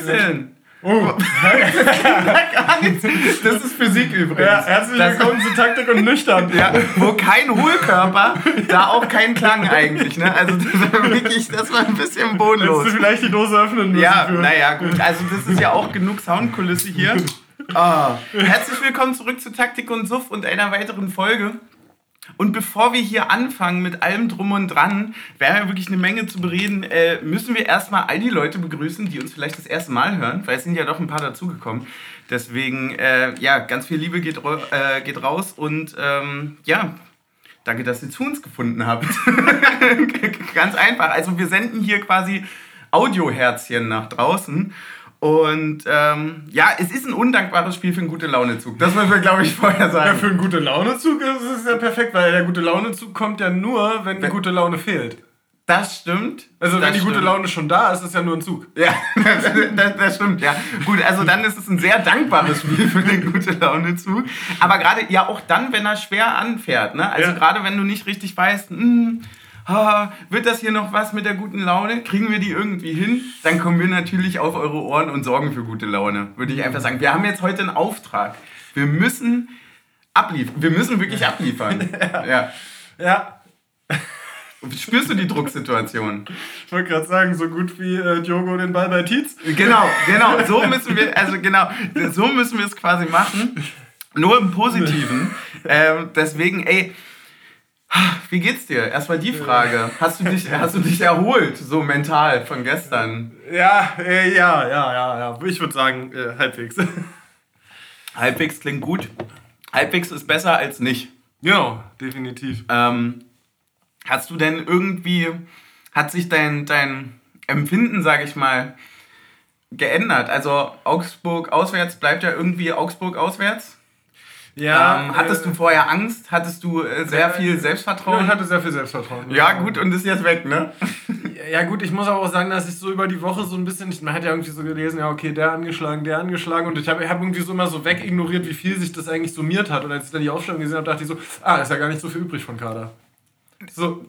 Hallöchen! Oh, gar nichts. Das ist Physik übrigens. Ja, herzlich willkommen zu Taktik und Nüchtern. Ja, wo kein Hohlkörper, da auch kein Klang eigentlich. Ne? Also das war ein bisschen bodenlos. Hättest du vielleicht die Dose öffnen müssen. Ja, naja, gut. Also das ist ja auch genug Soundkulisse hier. Herzlich willkommen zurück zu Taktik und Suff und einer weiteren Folge. Und bevor wir hier anfangen mit allem Drum und Dran, wir haben ja wirklich eine Menge zu bereden, müssen wir erstmal all die Leute begrüßen, die uns vielleicht das erste Mal hören, weil es sind ja doch ein paar dazugekommen. Deswegen, ganz viel Liebe geht raus und danke, dass ihr zu uns gefunden habt. Ganz einfach. Also wir senden hier quasi Audioherzchen nach draußen. Und es ist ein undankbares Spiel für einen Gute-Laune-Zug. Das müssen wir, glaube ich, vorher sagen. Ja, für einen Gute-Laune-Zug ist es ja perfekt, weil der Gute-Laune-Zug kommt ja nur, wenn die gute Laune fehlt. Das stimmt. Also wenn die gute Laune schon da ist, ist es ja nur ein Zug. Ja, das stimmt, ja. Gut, also dann ist es ein sehr dankbares Spiel für den Gute-Laune-Zug. Aber gerade ja auch dann, wenn er schwer anfährt. Ne? Also gerade wenn du nicht richtig weißt, wird das hier noch was mit der guten Laune? Kriegen wir die irgendwie hin? Dann kommen wir natürlich auf eure Ohren und sorgen für gute Laune, würde ich einfach sagen. Wir haben jetzt heute einen Auftrag. Wir müssen abliefern. Wir müssen wirklich abliefern. Ja. Spürst du die Drucksituation? Ich wollte gerade sagen, so gut wie Diogo den Ball bei Tietz. Genau. So müssen wir es quasi machen. Nur im Positiven. Deswegen, wie geht's dir? Erstmal die Frage. Hast du dich erholt, so mental von gestern? Ja. Ich würde sagen, halbwegs. Halbwegs klingt gut. Halbwegs ist besser als nicht. Genau, definitiv. Hast du denn irgendwie, hat sich dein Empfinden, sag ich mal, geändert? Also Augsburg auswärts bleibt ja irgendwie Augsburg auswärts? Ja, hattest du vorher Angst? Hattest du sehr viel Selbstvertrauen? Ja, ich hatte sehr viel Selbstvertrauen. Ja, gut, und ist jetzt weg, ne? Ja, gut, ich muss aber auch sagen, dass ich so über die Woche so ein bisschen, man hat ja irgendwie so gelesen, ja, okay, der angeschlagen, und ich hab irgendwie so immer so wegignoriert, wie viel sich das eigentlich summiert hat. Und als ich dann die Aufstellung gesehen habe, dachte ich so, ist ja gar nicht so viel übrig von Kader. So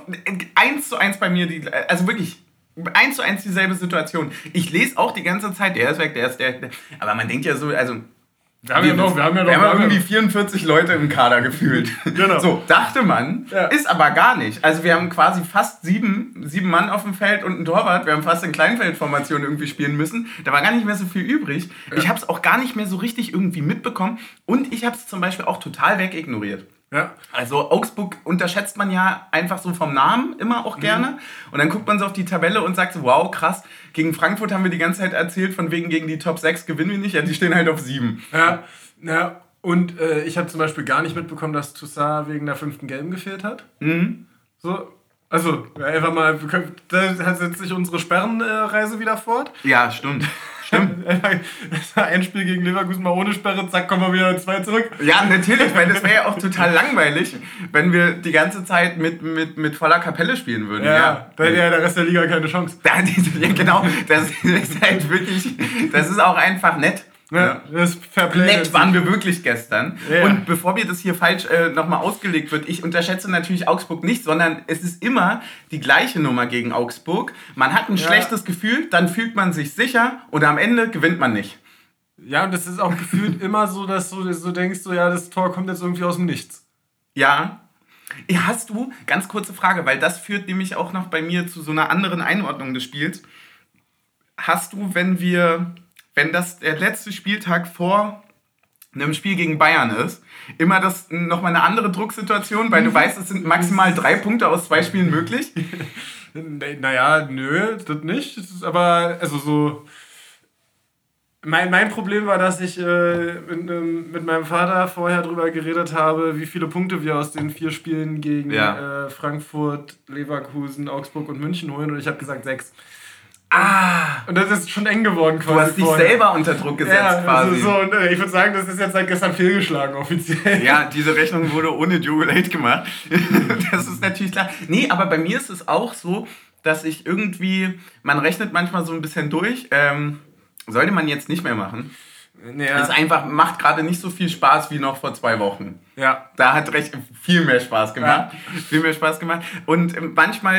1:1 bei mir, also wirklich 1:1 dieselbe Situation. Ich lese auch die ganze Zeit, der ist weg, aber man denkt ja so, also wir haben irgendwie 44 Leute im Kader gefühlt. Genau. So, dachte man, ist aber gar nicht. Also wir haben quasi fast sieben Mann auf dem Feld und einen Torwart. Wir haben fast in Kleinfeldformation irgendwie spielen müssen. Da war gar nicht mehr so viel übrig. Ja. Ich habe es auch gar nicht mehr so richtig irgendwie mitbekommen. Und ich habe es zum Beispiel auch total wegignoriert. Ja. Also Augsburg unterschätzt man ja einfach so vom Namen immer auch gerne. Und dann guckt man so auf die Tabelle und sagt so, wow, krass, gegen Frankfurt haben wir die ganze Zeit erzählt, von wegen gegen die Top 6 gewinnen wir nicht. Ja, die stehen halt auf 7. Ja. Und ich habe zum Beispiel gar nicht mitbekommen, dass Toussaint wegen der 5. Gelben gefehlt hat. Mhm. So, also einfach mal, da setzt sich unsere Sperrenreise wieder fort. Ja, stimmt. Das war ein Spiel gegen Leverkusen mal ohne Sperre, zack, kommen wir wieder 2 zurück. Ja, natürlich, weil das wäre ja auch total langweilig, wenn wir die ganze Zeit mit voller Kapelle spielen würden. Ja, da hätte ja der Rest der Liga keine Chance. Ja, genau, das ist halt wirklich, das ist auch einfach nett. Ja, das ist Fairplay. Nett waren wir wirklich gestern. Ja. Und bevor mir das hier falsch nochmal ausgelegt wird, ich unterschätze natürlich Augsburg nicht, sondern es ist immer die gleiche Nummer gegen Augsburg. Man hat ein schlechtes Gefühl, dann fühlt man sich sicher und am Ende gewinnt man nicht. Ja, und das ist auch gefühlt immer so, dass du so denkst, so, ja, das Tor kommt jetzt irgendwie aus dem Nichts. Ja. Hast du, ganz kurze Frage, weil das führt nämlich auch noch bei mir zu so einer anderen Einordnung des Spiels. Hast du, wenn das der letzte Spieltag vor einem Spiel gegen Bayern ist, immer das nochmal eine andere Drucksituation, weil du weißt, es sind maximal 3 Punkte aus 2 Spielen möglich? Naja, nö, das nicht. Das ist aber, also so... Mein Problem war, dass ich mit meinem Vater vorher drüber geredet habe, wie viele Punkte wir aus den 4 Spielen gegen Frankfurt, Leverkusen, Augsburg und München holen. Und ich habe gesagt 6. Und das ist schon eng geworden quasi. Du hast dich selber unter Druck gesetzt quasi. So, und ich würde sagen, das ist jetzt seit gestern fehlgeschlagen offiziell. Ja, diese Rechnung wurde ohne Diogo Late gemacht. Das ist natürlich klar. Nee, aber bei mir ist es auch so, dass ich irgendwie, man rechnet manchmal so ein bisschen durch, sollte man jetzt nicht mehr machen. Ja. Es einfach macht gerade nicht so viel Spaß wie noch vor 2 Wochen. Ja. Da hat recht viel mehr Spaß gemacht. Ja. Viel mehr Spaß gemacht. Und manchmal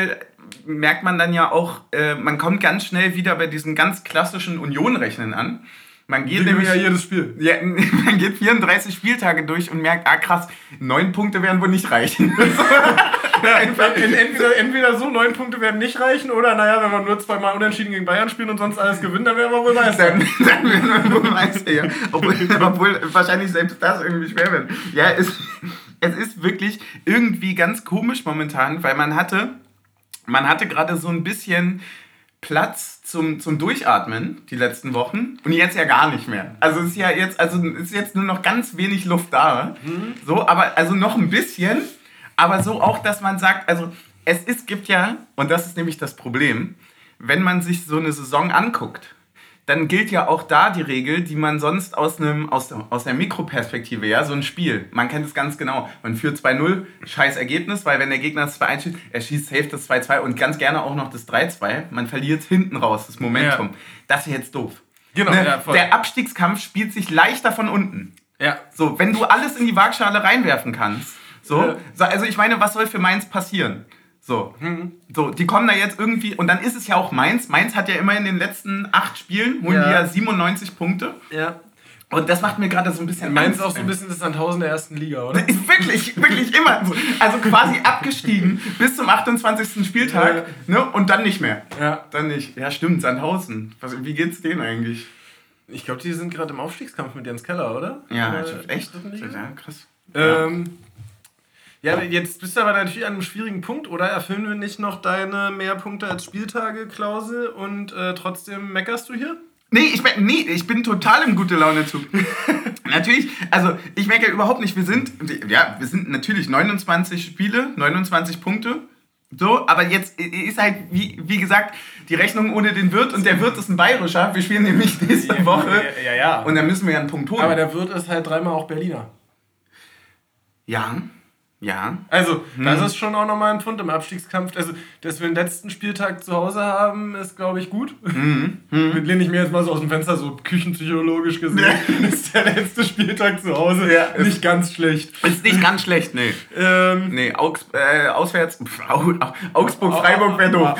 merkt man dann ja auch, man kommt ganz schnell wieder bei diesen ganz klassischen Union-Rechnen an. Man geht nämlich ja jedes Spiel. Ja, man geht 34 Spieltage durch und merkt, krass, 9 Punkte werden wohl nicht reichen. Ja, entweder so, 9 Punkte werden nicht reichen, oder naja, wenn wir nur 2-mal unentschieden gegen Bayern spielen und sonst alles gewinnen, dann wären wir wohl Meister. Dann werden wir wohl Meister, ja. Obwohl wahrscheinlich selbst das irgendwie schwer wird. Ja, es ist wirklich irgendwie ganz komisch momentan, weil man hatte gerade so ein bisschen Platz zum Durchatmen die letzten Wochen und jetzt ja gar nicht mehr. Also es ist jetzt nur noch ganz wenig Luft da. So, aber also noch ein bisschen, aber so auch, dass man sagt, also gibt ja, und das ist nämlich das Problem, wenn man sich so eine Saison anguckt, dann gilt ja auch da die Regel, die man sonst aus der Mikroperspektive, ja, so ein Spiel. Man kennt es ganz genau. Man führt 2-0, scheiß Ergebnis, weil wenn der Gegner das 2-1 schießt, er schießt safe das 2-2 und ganz gerne auch noch das 3-2. Man verliert hinten raus, das Momentum. Ja. Das ist jetzt doof. Genau, ne? Ja, voll. Der Abstiegskampf spielt sich leichter von unten. Ja. So, wenn du alles in die Waagschale reinwerfen kannst, also ich meine, was soll für Mainz passieren? So, die kommen da jetzt irgendwie, und dann ist es ja auch Mainz. Mainz hat ja immer in den letzten 8 Spielen, holen die ja 97 Punkte. Ja. Und das macht mir gerade so ein bisschen Mainz auch so ein bisschen das Sandhausen der ersten Liga, oder? Das ist wirklich immer so. Also quasi abgestiegen bis zum 28. Spieltag, ne? Und dann nicht mehr. Ja. Dann nicht. Ja, stimmt, Sandhausen. Wie geht's denen eigentlich? Ich glaube, die sind gerade im Aufstiegskampf mit Jens Keller, oder? Ja, echt? Ja, krass. Ja, jetzt bist du aber natürlich an einem schwierigen Punkt, oder? Erfüllen wir nicht noch deine mehr Punkte als Spieltage-Klausel und trotzdem meckerst du hier? Nee, ich bin total im Gute-Laune-Zug. Natürlich, also ich meckere überhaupt nicht. Wir sind natürlich 29 Spiele, 29 Punkte. So, aber jetzt ist halt, wie gesagt, die Rechnung ohne den Wirt, und der Wirt ist ein bayerischer. Wir spielen nämlich nächste Woche. Ja. Und dann müssen wir ja einen Punkt holen. Aber der Wirt ist halt 3-mal auch Berliner. Ja. Also, das ist schon auch nochmal ein Pfund im Abstiegskampf. Also, dass wir den letzten Spieltag zu Hause haben, ist, glaube ich, gut. Lehne ich mir jetzt mal so aus dem Fenster, so küchenpsychologisch gesehen, ist der letzte Spieltag zu Hause nicht ganz schlecht. Ist nicht ganz schlecht, nee. Auswärts, Augsburg-Freiburg wäre doof.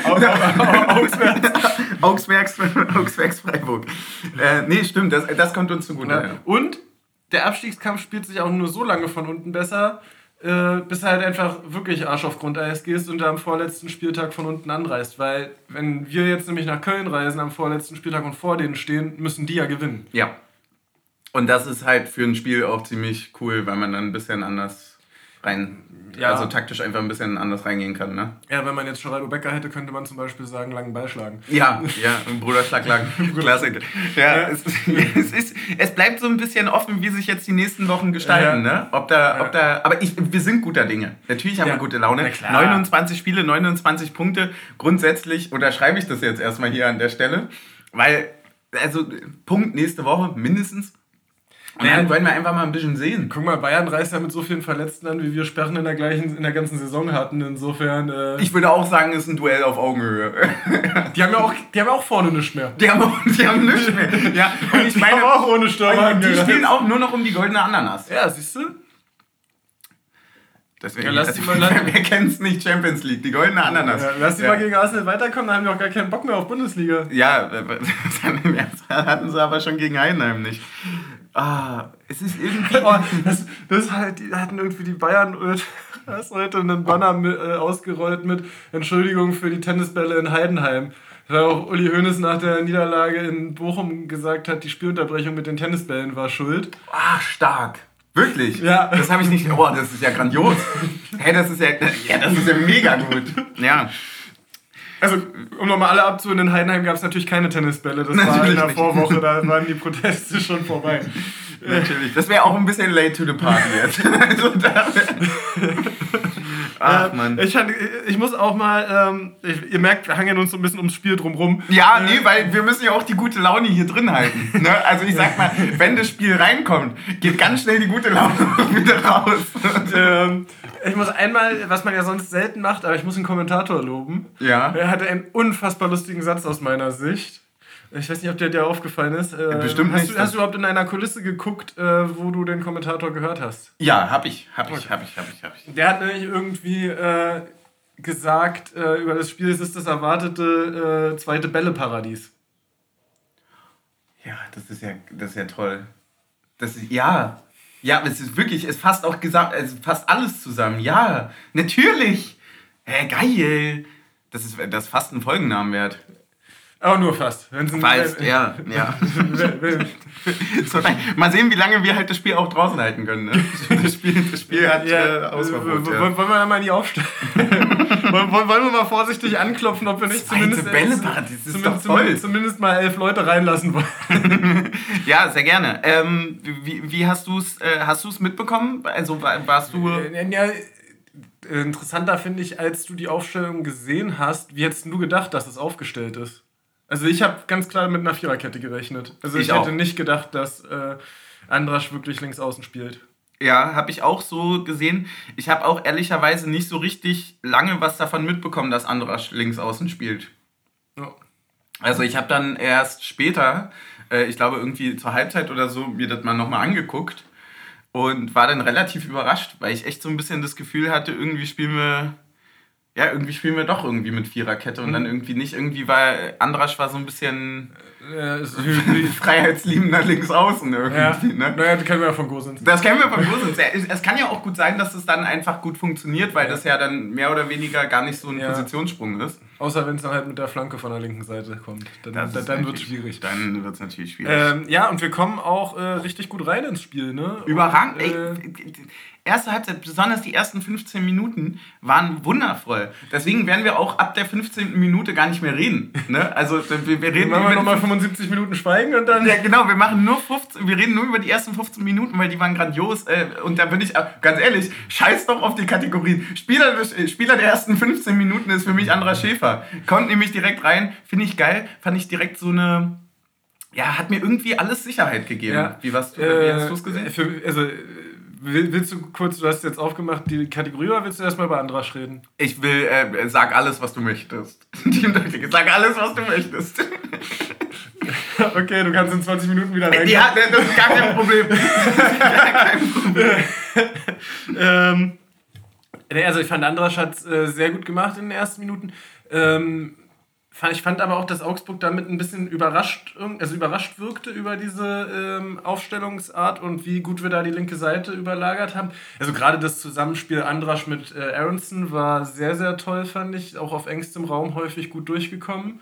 Augsburg-Freiburg. Nee, stimmt, das kommt uns zugute. Ja. Und der Abstiegskampf spielt sich auch nur so lange von unten besser, bis du halt einfach wirklich Arsch auf Grundeis gehst und da am vorletzten Spieltag von unten anreist. Weil, wenn wir jetzt nämlich nach Köln reisen am vorletzten Spieltag und vor denen stehen, müssen die ja gewinnen. Ja. Und das ist halt für ein Spiel auch ziemlich cool, weil man dann ein bisschen anders also taktisch einfach ein bisschen anders reingehen kann, ne? Ja, wenn man jetzt Geraldo Becker hätte, könnte man zum Beispiel sagen, langen Ball schlagen. Ja, Bruderschlag lang. Klassiker. Ja, es bleibt so ein bisschen offen, wie sich jetzt die nächsten Wochen gestalten, ne? Aber wir sind guter Dinge. Natürlich haben wir gute Laune. 29 Spiele, 29 Punkte. Grundsätzlich unterschreibe ich das jetzt erstmal hier an der Stelle, weil, also, Punkt nächste Woche mindestens. Und dann wollen wir einfach mal ein bisschen sehen. Guck mal, Bayern reist ja mit so vielen Verletzten an, wie wir Sperren in der ganzen Saison hatten. Insofern. Ich würde auch sagen, es ist ein Duell auf Augenhöhe. Die haben ja auch vorne nichts mehr. Die haben nichts mehr. Ja, und ich meine, auch ohne Stürmer. Die spielen auch nur noch um die goldene Ananas. Ja, siehst du? Deswegen, wer kennt es nicht, Champions League, die goldene Ananas. Ja, lass die mal gegen Arsenal weiterkommen, dann haben die auch gar keinen Bock mehr auf Bundesliga. Ja, das hatten sie aber schon gegen Heidenheim nicht. Es ist irgendwie... das halt, die hatten irgendwie die Bayern hast heute einen Banner ausgerollt mit Entschuldigung für die Tennisbälle in Heidenheim. Weil auch Uli Hoeneß nach der Niederlage in Bochum gesagt hat, die Spielunterbrechung mit den Tennisbällen war schuld. Stark. Wirklich? Ja. Das habe ich nicht... das ist ja grandios. Hey, das ist ja mega gut. Ja. Also, um nochmal alle abzuholen, in Heidenheim gab es natürlich keine Tennisbälle. Das war in der Vorwoche, da waren die Proteste schon vorbei. Natürlich. Das wäre auch ein bisschen late to the party jetzt. Also Mann. Ich muss auch mal, ihr merkt, wir hangeln uns so ein bisschen ums Spiel drumrum. Ja, weil wir müssen ja auch die gute Laune hier drin halten. Ne? Also ich sag mal, wenn das Spiel reinkommt, geht ganz schnell die gute Laune wieder raus. Ich muss einmal, was man ja sonst selten macht, aber ich muss einen Kommentator loben. Ja. Er hatte einen unfassbar lustigen Satz aus meiner Sicht. Ich weiß nicht, ob der dir aufgefallen ist. Bestimmt nicht. Hast du überhaupt in einer Kulisse geguckt, wo du den Kommentator gehört hast? Ja, hab ich. Der hat nämlich irgendwie gesagt über das Spiel, es ist das erwartete zweite Bälleparadies. Ja, das ist ja toll. Ja, es ist wirklich, es fasst auch fast alles zusammen. Ja, natürlich. Geil. Das ist fast ein Folgennamen wert. Aber nur fast. Ja. So, mal sehen, wie lange wir halt das Spiel auch draußen halten können. Ne? Das Spiel hat Ausverbot. Wollen wir da mal nie aufstellen? wollen wir mal vorsichtig anklopfen, ob wir nicht zumindest mal 11 Leute reinlassen wollen? Ja, sehr gerne. Wie hast du es mitbekommen? Also warst du... Interessanter finde ich, als du die Aufstellung gesehen hast, wie hättest du gedacht, dass es aufgestellt ist? Also ich habe ganz klar mit einer Viererkette gerechnet. Also ich hätte nicht gedacht, dass Andras wirklich links außen spielt. Ja, habe ich auch so gesehen. Ich habe auch ehrlicherweise nicht so richtig lange was davon mitbekommen, dass Andras links außen spielt. Ja. Also ich habe dann erst später, ich glaube irgendwie zur Halbzeit oder so, mir das mal nochmal angeguckt und war dann relativ überrascht, weil ich echt so ein bisschen das Gefühl hatte, irgendwie spielen wir doch irgendwie mit Viererkette und dann irgendwie nicht. Irgendwie Andras war so ein bisschen freiheitsliebender links außen irgendwie. Ja. Ne? Naja, das kennen wir ja von Gosens. Das kennen wir von Gosens. Es kann ja auch gut sein, dass es dann einfach gut funktioniert, weil das ja dann mehr oder weniger gar nicht so ein Positionssprung ist. Außer wenn es dann halt mit der Flanke von der linken Seite kommt. Dann wird es schwierig. Dann wird es natürlich schwierig. Ja, und wir kommen auch richtig gut rein ins Spiel. Ne? Überragend. Erste Halbzeit, besonders die ersten 15 Minuten, waren wundervoll. Deswegen werden wir auch ab der 15. Minute gar nicht mehr reden. Ne? Also wir reden machen wir nochmal 75 Minuten schweigen und dann... Ja, genau, wir reden nur über die ersten 15 Minuten, weil die waren grandios. Und da bin ich, ganz ehrlich, scheiß doch auf die Kategorien. Spieler der ersten 15 Minuten ist für mich Andras Schäfer. Kommt nämlich direkt rein, finde ich geil. Fand ich direkt so eine... Ja, hat mir irgendwie alles Sicherheit gegeben. Ja. Wie hast du es gesehen? Willst du kurz, du hast jetzt aufgemacht, die Kategorie, oder willst du erstmal über Andras reden? Ich will, sag alles, was du möchtest. Sag alles, was du möchtest. Okay, du kannst in 20 Minuten wieder rein. Ja, das ist gar kein Problem. Also ich fand, Andras hat es sehr gut gemacht in den ersten Minuten. Ich fand aber auch, dass Augsburg damit ein bisschen überrascht wirkte über diese Aufstellungsart und wie gut wir da die linke Seite überlagert haben. Also gerade das Zusammenspiel Andras mit Aronson war sehr, sehr toll, fand ich. Auch auf engstem Raum häufig gut durchgekommen.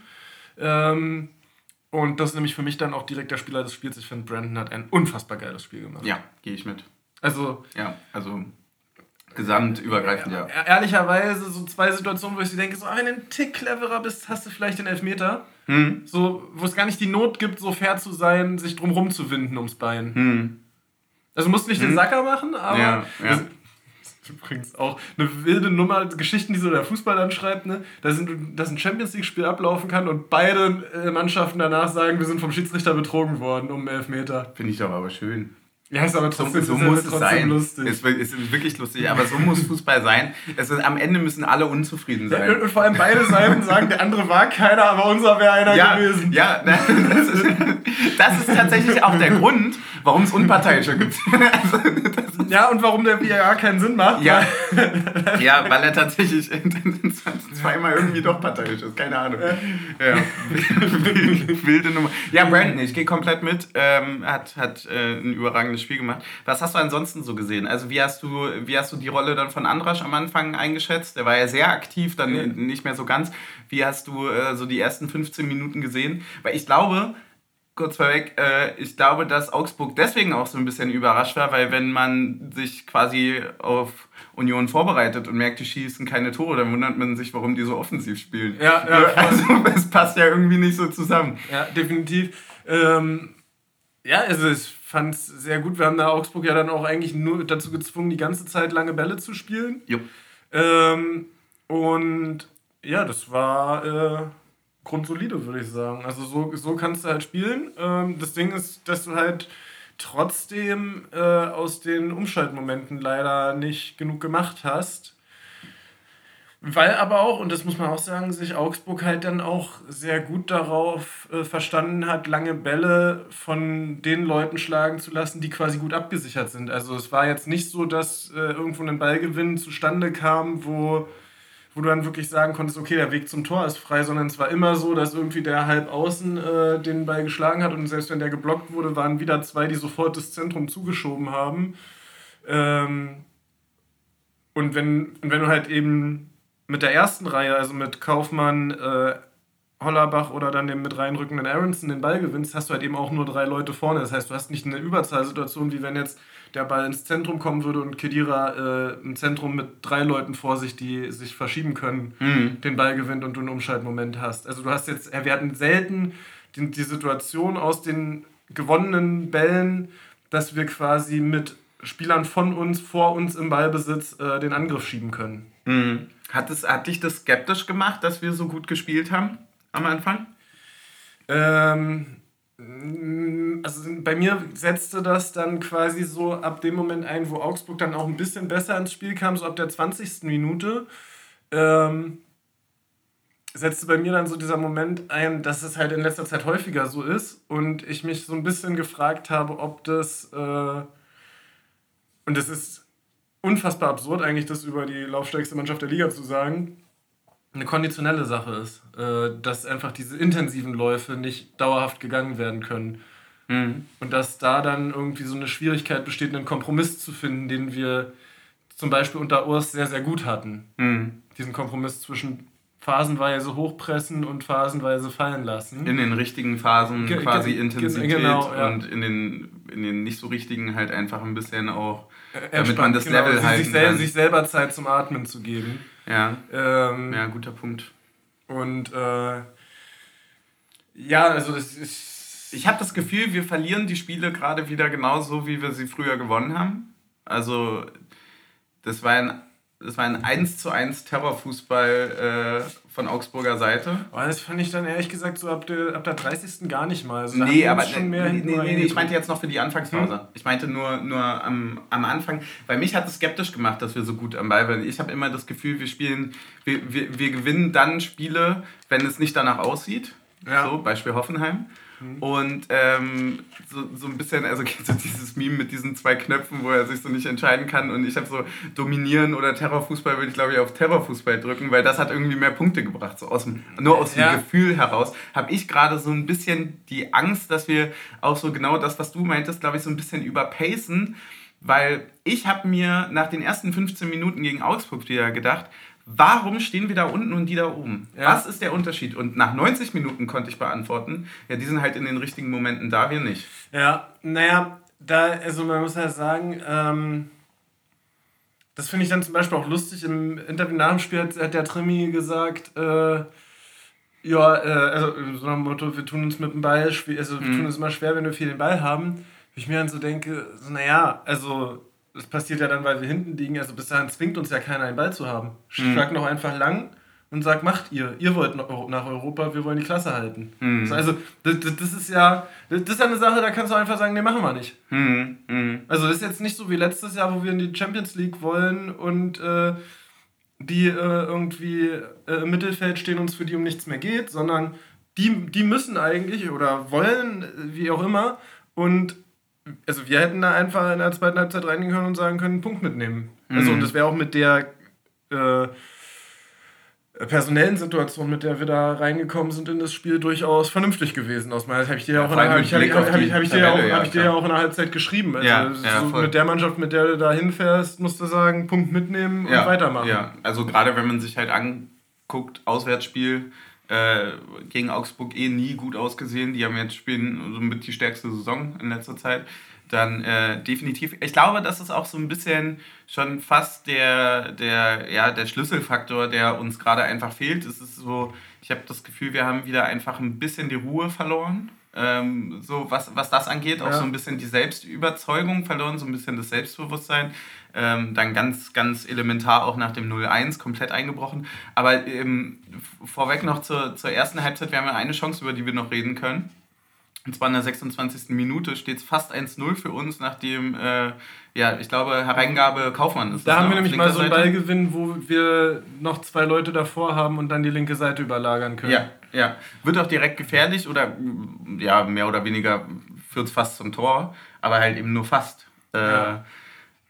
Und das ist nämlich für mich dann auch direkt der Spieler des Spiels. Ich finde, Brandon hat ein unfassbar geiles Spiel gemacht. Ja, gehe ich mit. Also gesamtübergreifend, ja. Ehrlicherweise so zwei Situationen, wo ich denke, so, wenn du ein Tick cleverer bist, hast du vielleicht den Elfmeter. So, wo es gar nicht die Not gibt, so fair zu sein, sich drumrum zu winden ums Bein. Also musst nicht den Sacker machen, aber... Ja. Das ist übrigens auch eine wilde Nummer, Geschichten, die so der Fußball dann schreibt, ne? Dass ein Champions-League-Spiel ablaufen kann und beide Mannschaften danach sagen, wir sind vom Schiedsrichter betrogen worden um Elfmeter. Finde ich doch aber schön. Ja, ist aber trotzdem, so muss es trotzdem sein. Lustig. Es ist wirklich lustig, aber so muss Fußball sein. Am Ende müssen alle unzufrieden sein. Ja, und vor allem beide Seiten sagen, der andere war keiner, aber unser wäre einer gewesen. Ja, das ist tatsächlich auch der Grund, warum es Unparteiische gibt. Ja, und warum der VAR keinen Sinn macht. Ja, weil er tatsächlich zweimal irgendwie doch parteiisch ist. Keine Ahnung. Ja. Wilde Nummer. Ja, Brandon, ich gehe komplett mit. Hat ein überragendes Spiel gemacht. Was hast du ansonsten so gesehen? Also wie hast du die Rolle dann von Andras am Anfang eingeschätzt? Der war ja sehr aktiv, dann nicht mehr so ganz. Wie hast du so die ersten 15 Minuten gesehen? Weil ich glaube... Kurz vorweg, ich glaube, dass Augsburg deswegen auch so ein bisschen überrascht war, weil wenn man sich quasi auf Union vorbereitet und merkt, die schießen keine Tore, dann wundert man sich, warum die so offensiv spielen. Ja, also es passt ja irgendwie nicht so zusammen. Ja, definitiv. Also ich fand es sehr gut. Wir haben da Augsburg ja dann auch eigentlich nur dazu gezwungen, die ganze Zeit lange Bälle zu spielen. Jo. Und ja, das war... grundsolide, würde ich sagen. Also so kannst du halt spielen. Das Ding ist, dass du halt trotzdem aus den Umschaltmomenten leider nicht genug gemacht hast. Weil aber auch, und das muss man auch sagen, sich Augsburg halt dann auch sehr gut darauf verstanden hat, lange Bälle von den Leuten schlagen zu lassen, die quasi gut abgesichert sind. Also es war jetzt nicht so, dass irgendwo ein Ballgewinn zustande kam, wo wo du dann wirklich sagen konntest, okay, der Weg zum Tor ist frei, sondern es war immer so, dass irgendwie der halb außen den Ball geschlagen hat und selbst wenn der geblockt wurde, waren wieder 2, die sofort das Zentrum zugeschoben haben. Und wenn du halt eben mit der ersten Reihe, also mit Kaufmann, Hollerbach oder dann dem mit reinrückenden Aronson den Ball gewinnst, hast du halt eben auch nur 3 Leute vorne. Das heißt, du hast nicht eine Überzahlsituation, wie wenn jetzt der Ball ins Zentrum kommen würde und Khedira im Zentrum mit 3 Leuten vor sich, die sich verschieben können, den Ball gewinnt und du einen Umschaltmoment hast. Also wir hatten selten die Situation aus den gewonnenen Bällen, dass wir quasi mit Spielern von uns, vor uns im Ballbesitz den Angriff schieben können. Hat dich das skeptisch gemacht, dass wir so gut gespielt haben am Anfang? Also bei mir setzte das dann quasi so ab dem Moment ein, wo Augsburg dann auch ein bisschen besser ins Spiel kam, so ab der 20. Minute, setzte bei mir dann so dieser Moment ein, dass es halt in letzter Zeit häufiger so ist und ich mich so ein bisschen gefragt habe, ob das, und es ist unfassbar absurd eigentlich, das über die laufstärkste Mannschaft der Liga zu sagen, eine konditionelle Sache ist, dass einfach diese intensiven Läufe nicht dauerhaft gegangen werden können. Und dass da dann irgendwie so eine Schwierigkeit besteht, einen Kompromiss zu finden, den wir zum Beispiel unter Urs sehr, sehr gut hatten. Diesen Kompromiss zwischen phasenweise hochpressen und phasenweise fallen lassen. In den richtigen Phasen quasi Intensität genau, ja. Und in den nicht so richtigen halt einfach ein bisschen auch, damit man das Level halten kann. Sich selber Zeit zum Atmen zu geben. Ja, guter Punkt. Und also das ist... Ich habe das Gefühl, wir verlieren die Spiele gerade wieder genauso, wie wir sie früher gewonnen haben. Also das war ein 1:1 Terrorfußball von Augsburger Seite. Das fand ich dann ehrlich gesagt so ab der 30. gar nicht mal. Also nee, ich meinte jetzt noch für die Anfangsphase. Ich meinte nur am Anfang, weil mich hat es skeptisch gemacht, dass wir so gut am Ball waren. Ich habe immer das Gefühl, wir gewinnen dann Spiele, wenn es nicht danach aussieht. Ja. So, Beispiel Hoffenheim. Und so ein bisschen, also so dieses Meme mit diesen 2 Knöpfen, wo er sich so nicht entscheiden kann und ich habe so Dominieren oder Terrorfußball, würde ich glaube ich auf Terrorfußball drücken, weil das hat irgendwie mehr Punkte gebracht, so nur aus dem Gefühl heraus, habe ich gerade so ein bisschen die Angst, dass wir auch so genau das, was du meintest, glaube ich, so ein bisschen überpacen, weil ich habe mir nach den ersten 15 Minuten gegen Augsburg wieder gedacht, warum stehen wir da unten und die da oben? Ja. Was ist der Unterschied? Und nach 90 Minuten konnte ich beantworten, ja, die sind halt in den richtigen Momenten da, wir nicht. Ja, also man muss halt sagen, das finde ich dann zum Beispiel auch lustig, im Interview nach dem Spiel hat der Trimi gesagt, also so nach dem Motto, wir tun uns mit dem Ball, wir tun uns immer schwer, wenn wir viel den Ball haben. Wo ich mir dann so denke, das passiert ja dann, weil wir hinten liegen, also bis dahin zwingt uns ja keiner, einen Ball zu haben. Schlag noch einfach lang und sag, macht ihr wollt nach Europa, wir wollen die Klasse halten. Also das ist ja eine Sache, da kannst du einfach sagen, nee, machen wir nicht. Also das ist jetzt nicht so wie letztes Jahr, wo wir in die Champions League wollen und die irgendwie im Mittelfeld stehen, uns für die um nichts mehr geht, sondern die müssen eigentlich oder wollen, wie auch immer, und also wir hätten da einfach in der zweiten Halbzeit reingehen können und sagen können, einen Punkt mitnehmen. Also und das wäre auch mit der personellen Situation, mit der wir da reingekommen sind in das Spiel, durchaus vernünftig gewesen. Das habe ich dir ja auch in der Halbzeit geschrieben. Also mit der Mannschaft, mit der du da hinfährst, musst du sagen, Punkt mitnehmen und weitermachen. Ja, also gerade wenn man sich halt anguckt, Auswärtsspiel gegen Augsburg nie gut ausgesehen. Die haben jetzt spielen so mit die stärkste Saison in letzter Zeit. Dann definitiv. Ich glaube, das ist auch so ein bisschen schon fast der Schlüsselfaktor, der uns gerade einfach fehlt. Es ist so, ich habe das Gefühl, wir haben wieder einfach ein bisschen die Ruhe verloren. So was das angeht, auch so ein bisschen die Selbstüberzeugung verloren, so ein bisschen das Selbstbewusstsein. Dann ganz, ganz elementar auch nach dem 0-1 komplett eingebrochen. Aber vorweg noch zur ersten Halbzeit, wir haben ja eine Chance, über die wir noch reden können. Und zwar in der 26. Minute steht es fast 1-0 für uns, nachdem, ich glaube, Hereingabe Kaufmann ist. Da haben wir nämlich mal so einen Ballgewinn, wo wir noch 2 Leute davor haben und dann die linke Seite überlagern können. Ja. Wird auch direkt gefährlich oder mehr oder weniger führt es fast zum Tor, aber halt eben nur fast.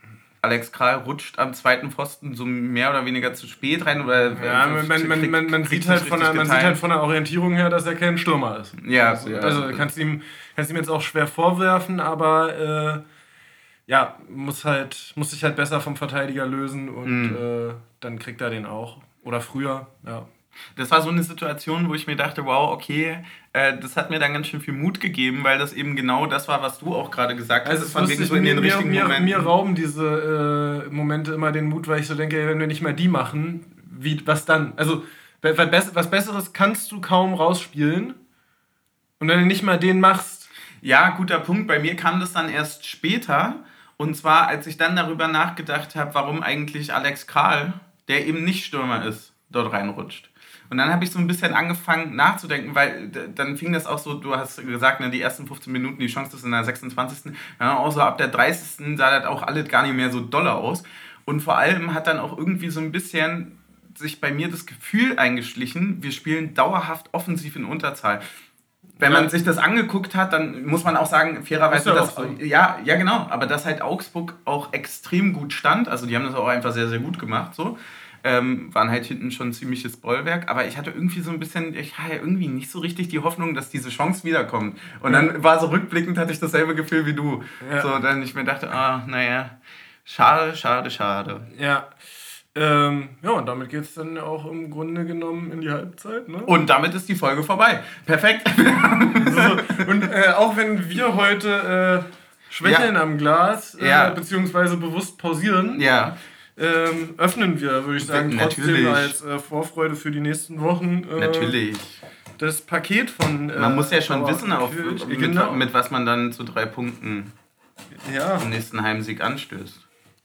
Alex Kral rutscht am zweiten Pfosten so mehr oder weniger zu spät rein. Oder man sieht halt von der Orientierung her, dass er kein Stürmer ist. Ja, also kannst du ihm jetzt auch schwer vorwerfen, aber muss sich halt besser vom Verteidiger lösen und dann kriegt er den auch. Oder früher, ja. Das war so eine Situation, wo ich mir dachte, wow, okay, das hat mir dann ganz schön viel Mut gegeben, weil das eben genau das war, was du auch gerade gesagt hast. Also mir rauben diese Momente immer den Mut, weil ich so denke, wenn wir nicht mal die machen, was dann? Also was Besseres kannst du kaum rausspielen und wenn du nicht mal den machst. Ja, guter Punkt. Bei mir kam das dann erst später und zwar, als ich dann darüber nachgedacht habe, warum eigentlich Alex Kral, der eben nicht Stürmer ist, dort reinrutscht. Und dann habe ich so ein bisschen angefangen nachzudenken, weil dann fing das auch so, du hast gesagt, ne, die ersten 15 Minuten, die Chance ist in der 26. Ja, auch so ab der 30. sah das auch alles gar nicht mehr so doll aus. Und vor allem hat dann auch irgendwie so ein bisschen sich bei mir das Gefühl eingeschlichen, wir spielen dauerhaft offensiv in Unterzahl. Wenn man sich das angeguckt hat, dann muss man auch sagen, fairerweise, ja, genau, aber dass halt Augsburg auch extrem gut stand, also die haben das auch einfach sehr, sehr gut gemacht, so. Waren halt hinten schon ein ziemliches Bollwerk, aber ich hatte irgendwie so ein bisschen, ich hatte irgendwie nicht so richtig die Hoffnung, dass diese Chance wiederkommt. Und dann war so rückblickend, hatte ich dasselbe Gefühl wie du. Ja. So, dann ich mir dachte, schade. Ja. Und damit geht es dann auch im Grunde genommen in die Halbzeit, ne? Und damit ist die Folge vorbei. Perfekt. Und auch wenn wir heute schwächeln am Glas, beziehungsweise bewusst pausieren, öffnen wir, würde ich sagen, trotzdem als Vorfreude für die nächsten Wochen. Natürlich. Das Paket von... man muss ja schon wissen, mit was man dann zu 3 Punkten zum nächsten Heimsieg anstößt.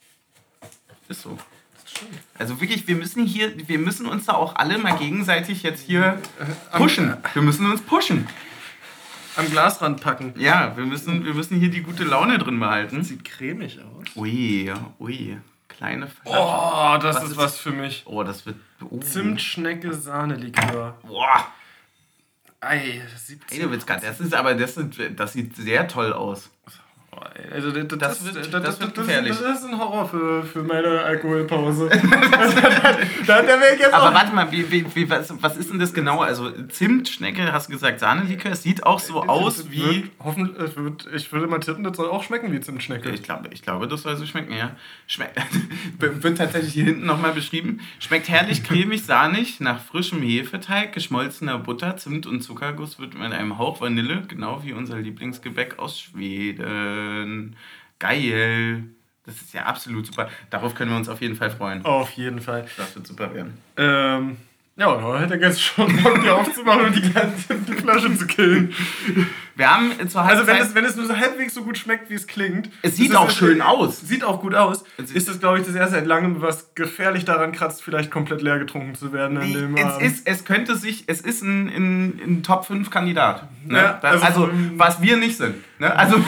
Ist so. Also wirklich, wir müssen uns da auch alle mal gegenseitig jetzt hier pushen. Wir müssen uns pushen. Am Glasrand packen. Ja, wir müssen hier die gute Laune drin behalten. Sieht cremig aus. Ui. Kleine Flasche. Oh, das ist was für mich. Oh, das wird... Zimtschnecke Sahnelikör. Boah. Ei, das sieht... Das sieht sehr toll aus. Also das wird gefährlich. Das ist ein Horror für meine Alkoholpause. da wäre ich jetzt aber warte mal, was ist denn das genau? Also Zimtschnecke, hast du gesagt, Sahnelikör, es sieht auch so aus wie... Ich würde mal tippen, das soll auch schmecken wie Zimtschnecke. Ich glaube, das soll so schmecken, ja. Wird tatsächlich hier hinten nochmal beschrieben. Schmeckt herrlich cremig, sahnig, nach frischem Hefeteig, geschmolzener Butter, Zimt und Zuckerguss wird mit einem Hauch Vanille, genau wie unser Lieblingsgebäck aus Schweden. Geil. Das ist ja absolut super. Darauf können wir uns auf jeden Fall freuen. Auf jeden Fall. Das wird super werden. Und heute hätte er jetzt schon Bock, die aufzumachen und die Flasche zu killen. Wir haben zur Halbzeit... Also wenn es nur so halbwegs so gut schmeckt, wie es klingt... Es sieht auch schön aus. Sieht auch gut aus. Ist das, glaube ich, das erste seit langem, was gefährlich daran kratzt, vielleicht komplett leer getrunken zu werden an dem Abend. Es ist ein Top-5-Kandidat. Ne? Ja, also was wir nicht sind. Ne? Also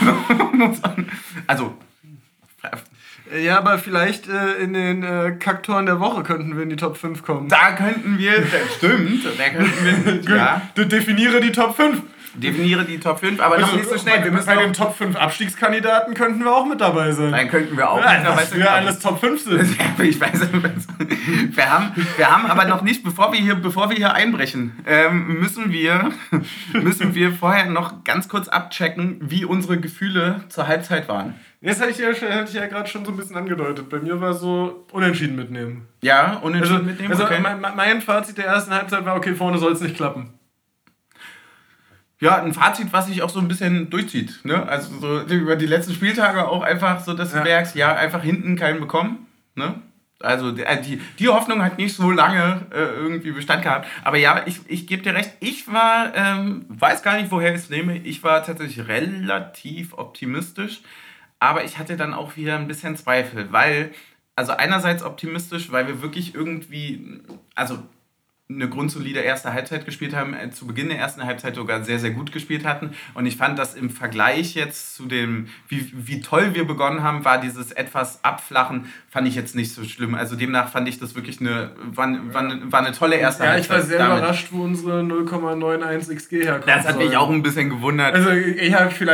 ja, aber vielleicht in den Kaktoren der Woche könnten wir in die Top 5 kommen. Da könnten wir, stimmt, Definiere die Top 5. Definiere die Top 5, aber noch nicht so schnell. Wir müssen bei den Top 5 Abstiegskandidaten könnten wir auch mit dabei sein. Dann könnten wir auch mit dabei sein. Wir alles Top 5 sind. Ich weiß, wir haben aber noch nicht, bevor wir hier einbrechen, müssen wir vorher noch ganz kurz abchecken, wie unsere Gefühle zur Halbzeit waren. Das hatte ich ja gerade schon so ein bisschen angedeutet. Bei mir war so Unentschieden mitnehmen. Ja, Unentschieden mitnehmen, okay. Mein Fazit der ersten Halbzeit war, okay, vorne soll es nicht klappen. Ja, ein Fazit, was sich auch so ein bisschen durchzieht. Ne? Also so über die letzten Spieltage auch einfach so, dass du merkst, einfach hinten keinen bekommen. Ne? Also die Hoffnung hat nicht so lange irgendwie Bestand gehabt. Aber ja, ich gebe dir recht, ich war, weiß gar nicht, woher ich es nehme, ich war tatsächlich relativ optimistisch. Aber ich hatte dann auch wieder ein bisschen Zweifel, weil, also einerseits optimistisch, weil wir wirklich irgendwie, also eine grundsolide erste Halbzeit gespielt haben, zu Beginn der ersten Halbzeit sogar sehr, sehr gut gespielt hatten. Und ich fand, dass im Vergleich jetzt zu dem, wie toll wir begonnen haben, war dieses etwas Abflachen, fand ich jetzt nicht so schlimm. Also demnach fand ich das wirklich war eine tolle erste Halbzeit. Ja, ich war sehr überrascht, wo unsere 0,91 XG herkommt. Das hat mich auch ein bisschen gewundert. Also ich habe vielleicht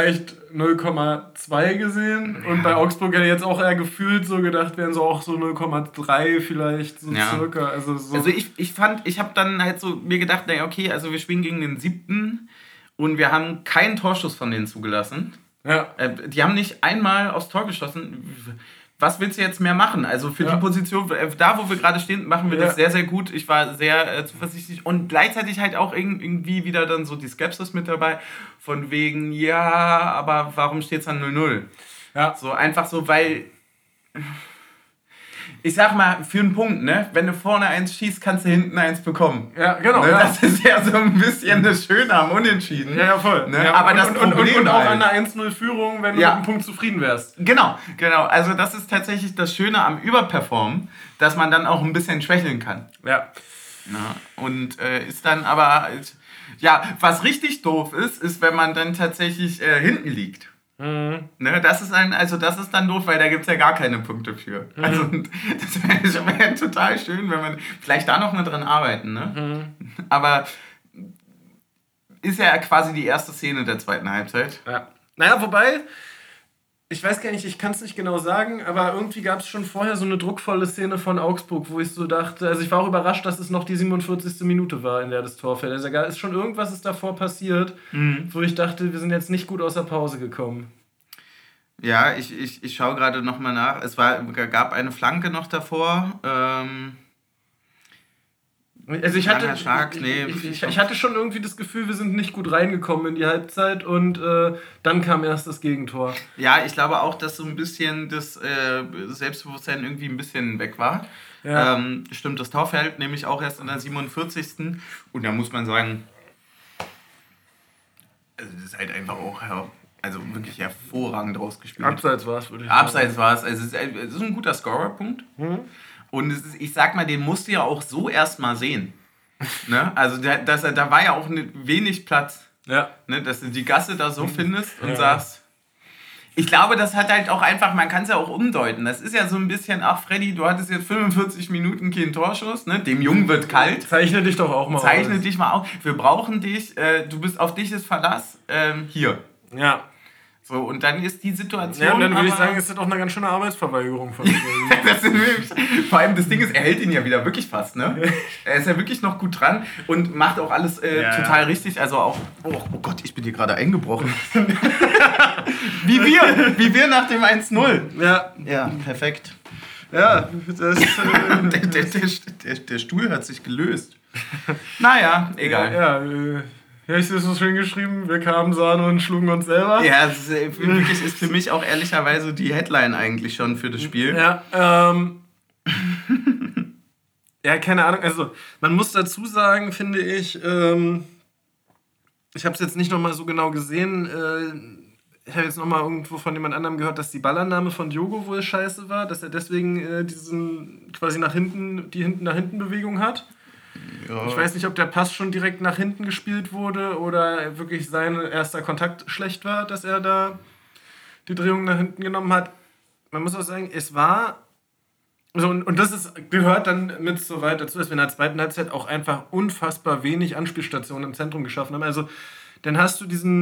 0,2 gesehen und bei Augsburg hätte jetzt auch eher gefühlt so gedacht, wären so auch so 0,3 vielleicht, so circa. Also ich habe dann halt so mir gedacht, naja, okay, also wir spielen gegen den 7. und wir haben keinen Torschuss von denen zugelassen. Ja. Die haben nicht einmal aufs Tor geschossen. Was willst du jetzt mehr machen? Also für die Position, da wo wir gerade stehen, machen wir das sehr, sehr gut. Ich war sehr zuversichtlich und gleichzeitig halt auch irgendwie wieder dann so die Skepsis mit dabei, von wegen, ja, aber warum steht es dann 0-0? Ja. So einfach so, weil, ich sag mal, für einen Punkt, ne? Wenn du vorne 1 schießt, kannst du hinten 1 bekommen. Ja, genau. Ne? Das ist ja so ein bisschen das Schöne am Unentschieden. Ja, voll. Ne? Ja, aber das Problem und auch halt, an einer 1-0-Führung, wenn du mit einem Punkt zufrieden wärst. Genau. Also das ist tatsächlich das Schöne am Überperformen, dass man dann auch ein bisschen schwächeln kann. Ja. Na, und ist dann aber, ja, was richtig doof ist, wenn man dann tatsächlich hinten liegt. Mhm. Ne, das ist dann doof, weil da gibt es ja gar keine Punkte für. Mhm. Also das wäre total schön, wenn man vielleicht da noch mal dran arbeiten. Ne? Mhm. Aber ist ja quasi die erste Szene der zweiten Halbzeit. Ja. Naja, wobei, ich weiß gar nicht, ich kann es nicht genau sagen, aber irgendwie gab es schon vorher so eine druckvolle Szene von Augsburg, wo ich so dachte, also ich war auch überrascht, dass es noch die 47. Minute war, in der das Tor fällt. Also da ist schon irgendwas ist davor passiert, wo ich dachte, wir sind jetzt nicht gut aus der Pause gekommen. Ja, ich schaue gerade nochmal nach. Gab eine Flanke noch davor. Also ich hatte schon irgendwie das Gefühl, wir sind nicht gut reingekommen in die Halbzeit und dann kam erst das Gegentor. Ja, ich glaube auch, dass so ein bisschen das Selbstbewusstsein irgendwie ein bisschen weg war. Ja. Stimmt, das Tor fällt nämlich auch erst in der 47. Und da muss man sagen, also das ist halt einfach auch wirklich hervorragend rausgespielt. Abseits war es, würde ich sagen. Abseits war es. Also es ist ein guter Scorerpunkt. Mhm. Und ich sag mal, den musst du ja auch so erstmal sehen. Ne? Also da war ja auch wenig Platz. Ja. Ne? Dass du die Gasse da so findest und sagst. Ich glaube, das hat halt auch einfach, man kann es ja auch umdeuten. Das ist ja so ein bisschen, ach Freddy, du hattest jetzt 45 Minuten keinen Torschuss, ne? Dem Jungen wird kalt. Zeichne dich doch auch mal Zeichne dich mal auf. Wir brauchen dich, auf dich ist Verlass, hier. Ja. So, und dann ist die Situation. Ja, und dann würde ich sagen, ist das auch eine ganz schöne Arbeitsverweigerung von vor allem das Ding ist, er hält ihn ja wieder wirklich fast, ne? Er ist ja wirklich noch gut dran und macht auch alles total richtig. Also auch, oh Gott, ich bin hier gerade eingebrochen. wie wir nach dem 1-0. Ja, perfekt. Ja, der Stuhl hat sich gelöst. Naja, egal. Ja, ich sehe es so schön geschrieben, wir kamen, sahen und schlugen uns selber. Ja, das ist für mich auch ehrlicherweise die Headline eigentlich schon für das Spiel. Ja, ja, keine Ahnung, also man muss dazu sagen, finde ich, ich habe es jetzt nicht nochmal so genau gesehen, ich habe jetzt nochmal irgendwo von jemand anderem gehört, dass die Ballannahme von Diogo wohl scheiße war, dass er deswegen diesen quasi die Hinten-nach-hinten-Bewegung hat. Ja. Ich weiß nicht, ob der Pass schon direkt nach hinten gespielt wurde oder wirklich sein erster Kontakt schlecht war, dass er da die Drehung nach hinten genommen hat. Man muss auch sagen, es war so, und das gehört dann mit so weit dazu, dass wir in der zweiten Halbzeit auch einfach unfassbar wenig Anspielstationen im Zentrum geschaffen haben. Also dann hast du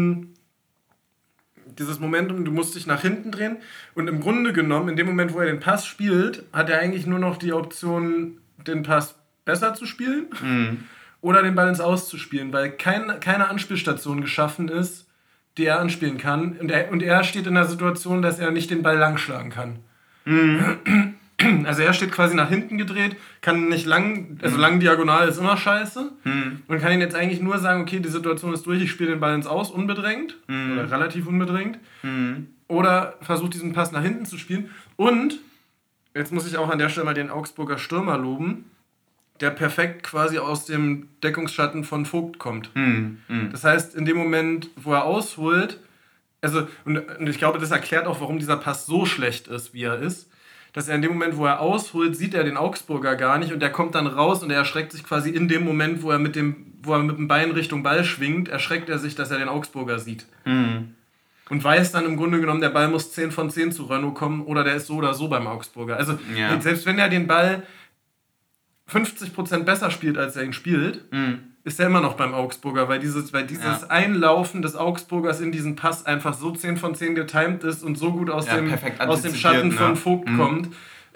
dieses Momentum, du musst dich nach hinten drehen und im Grunde genommen, in dem Moment, wo er den Pass spielt, hat er eigentlich nur noch die Option, den Pass besser zu spielen oder den Ball ins Aus zu spielen, weil keine Anspielstation geschaffen ist, die er anspielen kann. Und er steht in der Situation, dass er nicht den Ball langschlagen kann. Also er steht quasi nach hinten gedreht, kann nicht lang diagonal ist immer scheiße. Man kann ihn jetzt eigentlich nur sagen, okay, die Situation ist durch, ich spiele den Ball ins Aus, unbedrängt oder relativ unbedrängt. Oder versuche diesen Pass nach hinten zu spielen. Und jetzt muss ich auch an der Stelle mal den Augsburger Stürmer loben, der perfekt quasi aus dem Deckungsschatten von Vogt kommt. Das heißt, in dem Moment, wo er ausholt, und ich glaube, das erklärt auch, warum dieser Pass so schlecht ist, wie er ist, dass er in dem Moment, wo er ausholt, sieht er den Augsburger gar nicht und der kommt dann raus und er erschreckt sich quasi in dem Moment, wo er mit dem Bein Richtung Ball schwingt, erschreckt er sich, dass er den Augsburger sieht. Und weiß dann im Grunde genommen, der Ball muss 10 von 10 zu Renault kommen oder der ist so oder so beim Augsburger. Also selbst wenn er den Ball 50% besser spielt, als er ihn spielt, ist er immer noch beim Augsburger, weil dieses Einlaufen des Augsburgers in diesen Pass einfach so 10 von 10 getimed ist und so gut aus dem Schatten von Vogt kommt,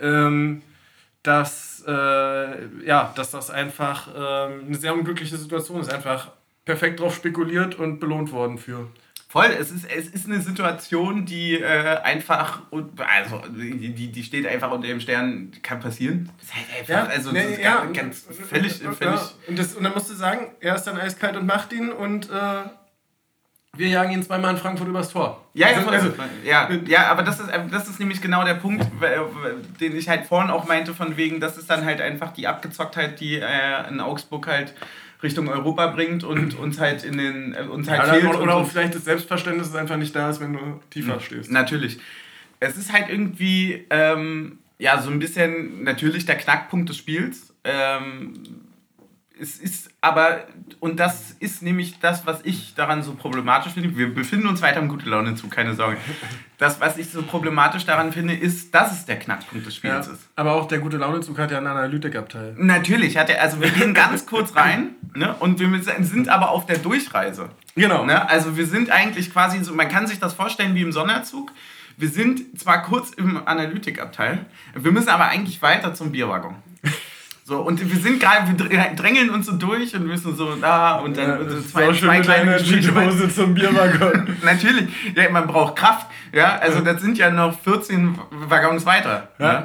dass das einfach eine sehr unglückliche Situation ist. Einfach perfekt drauf spekuliert und belohnt worden für. Voll, es ist eine Situation, die einfach, also die steht einfach unter dem Stern, kann passieren. Das ist halt einfach, ganz völlig. Und dann musst du sagen, er ist dann eiskalt und macht ihn und wir jagen ihn zweimal in Frankfurt übers Tor. Aber das ist nämlich genau der Punkt, den ich halt vorhin auch meinte, von wegen, das ist dann halt einfach die Abgezocktheit, die in Augsburg halt Richtung Europa bringt und uns halt fehlt. Oder auch vielleicht das Selbstverständnis ist einfach nicht da ist, wenn du tiefer stehst. Natürlich. Es ist halt irgendwie so ein bisschen natürlich der Knackpunkt des Spiels. Es ist aber, und das ist nämlich das, was ich daran so problematisch finde, wir befinden uns weiter im Gute-Laune-Zug, keine Sorge. Das, was ich so problematisch daran finde, ist, dass es der Knackpunkt des Spiels ist. Aber auch der Gute-Laune-Zug hat ja einen Analytikabteil. Natürlich, also wir gehen ganz kurz rein, ne, und wir sind aber auf der Durchreise. Genau. Ne? Also wir sind eigentlich quasi so, man kann sich das vorstellen wie im Sonderzug. Wir sind zwar kurz im Analytikabteil, wir müssen aber eigentlich weiter zum Bierwaggon. So, und wir drängeln uns so durch und müssen so da und dann so zwei kleine Gespräche zum Bierwaggon. Natürlich, man braucht Kraft. Ja, also das sind ja noch 14 Waggons weiter. Ja.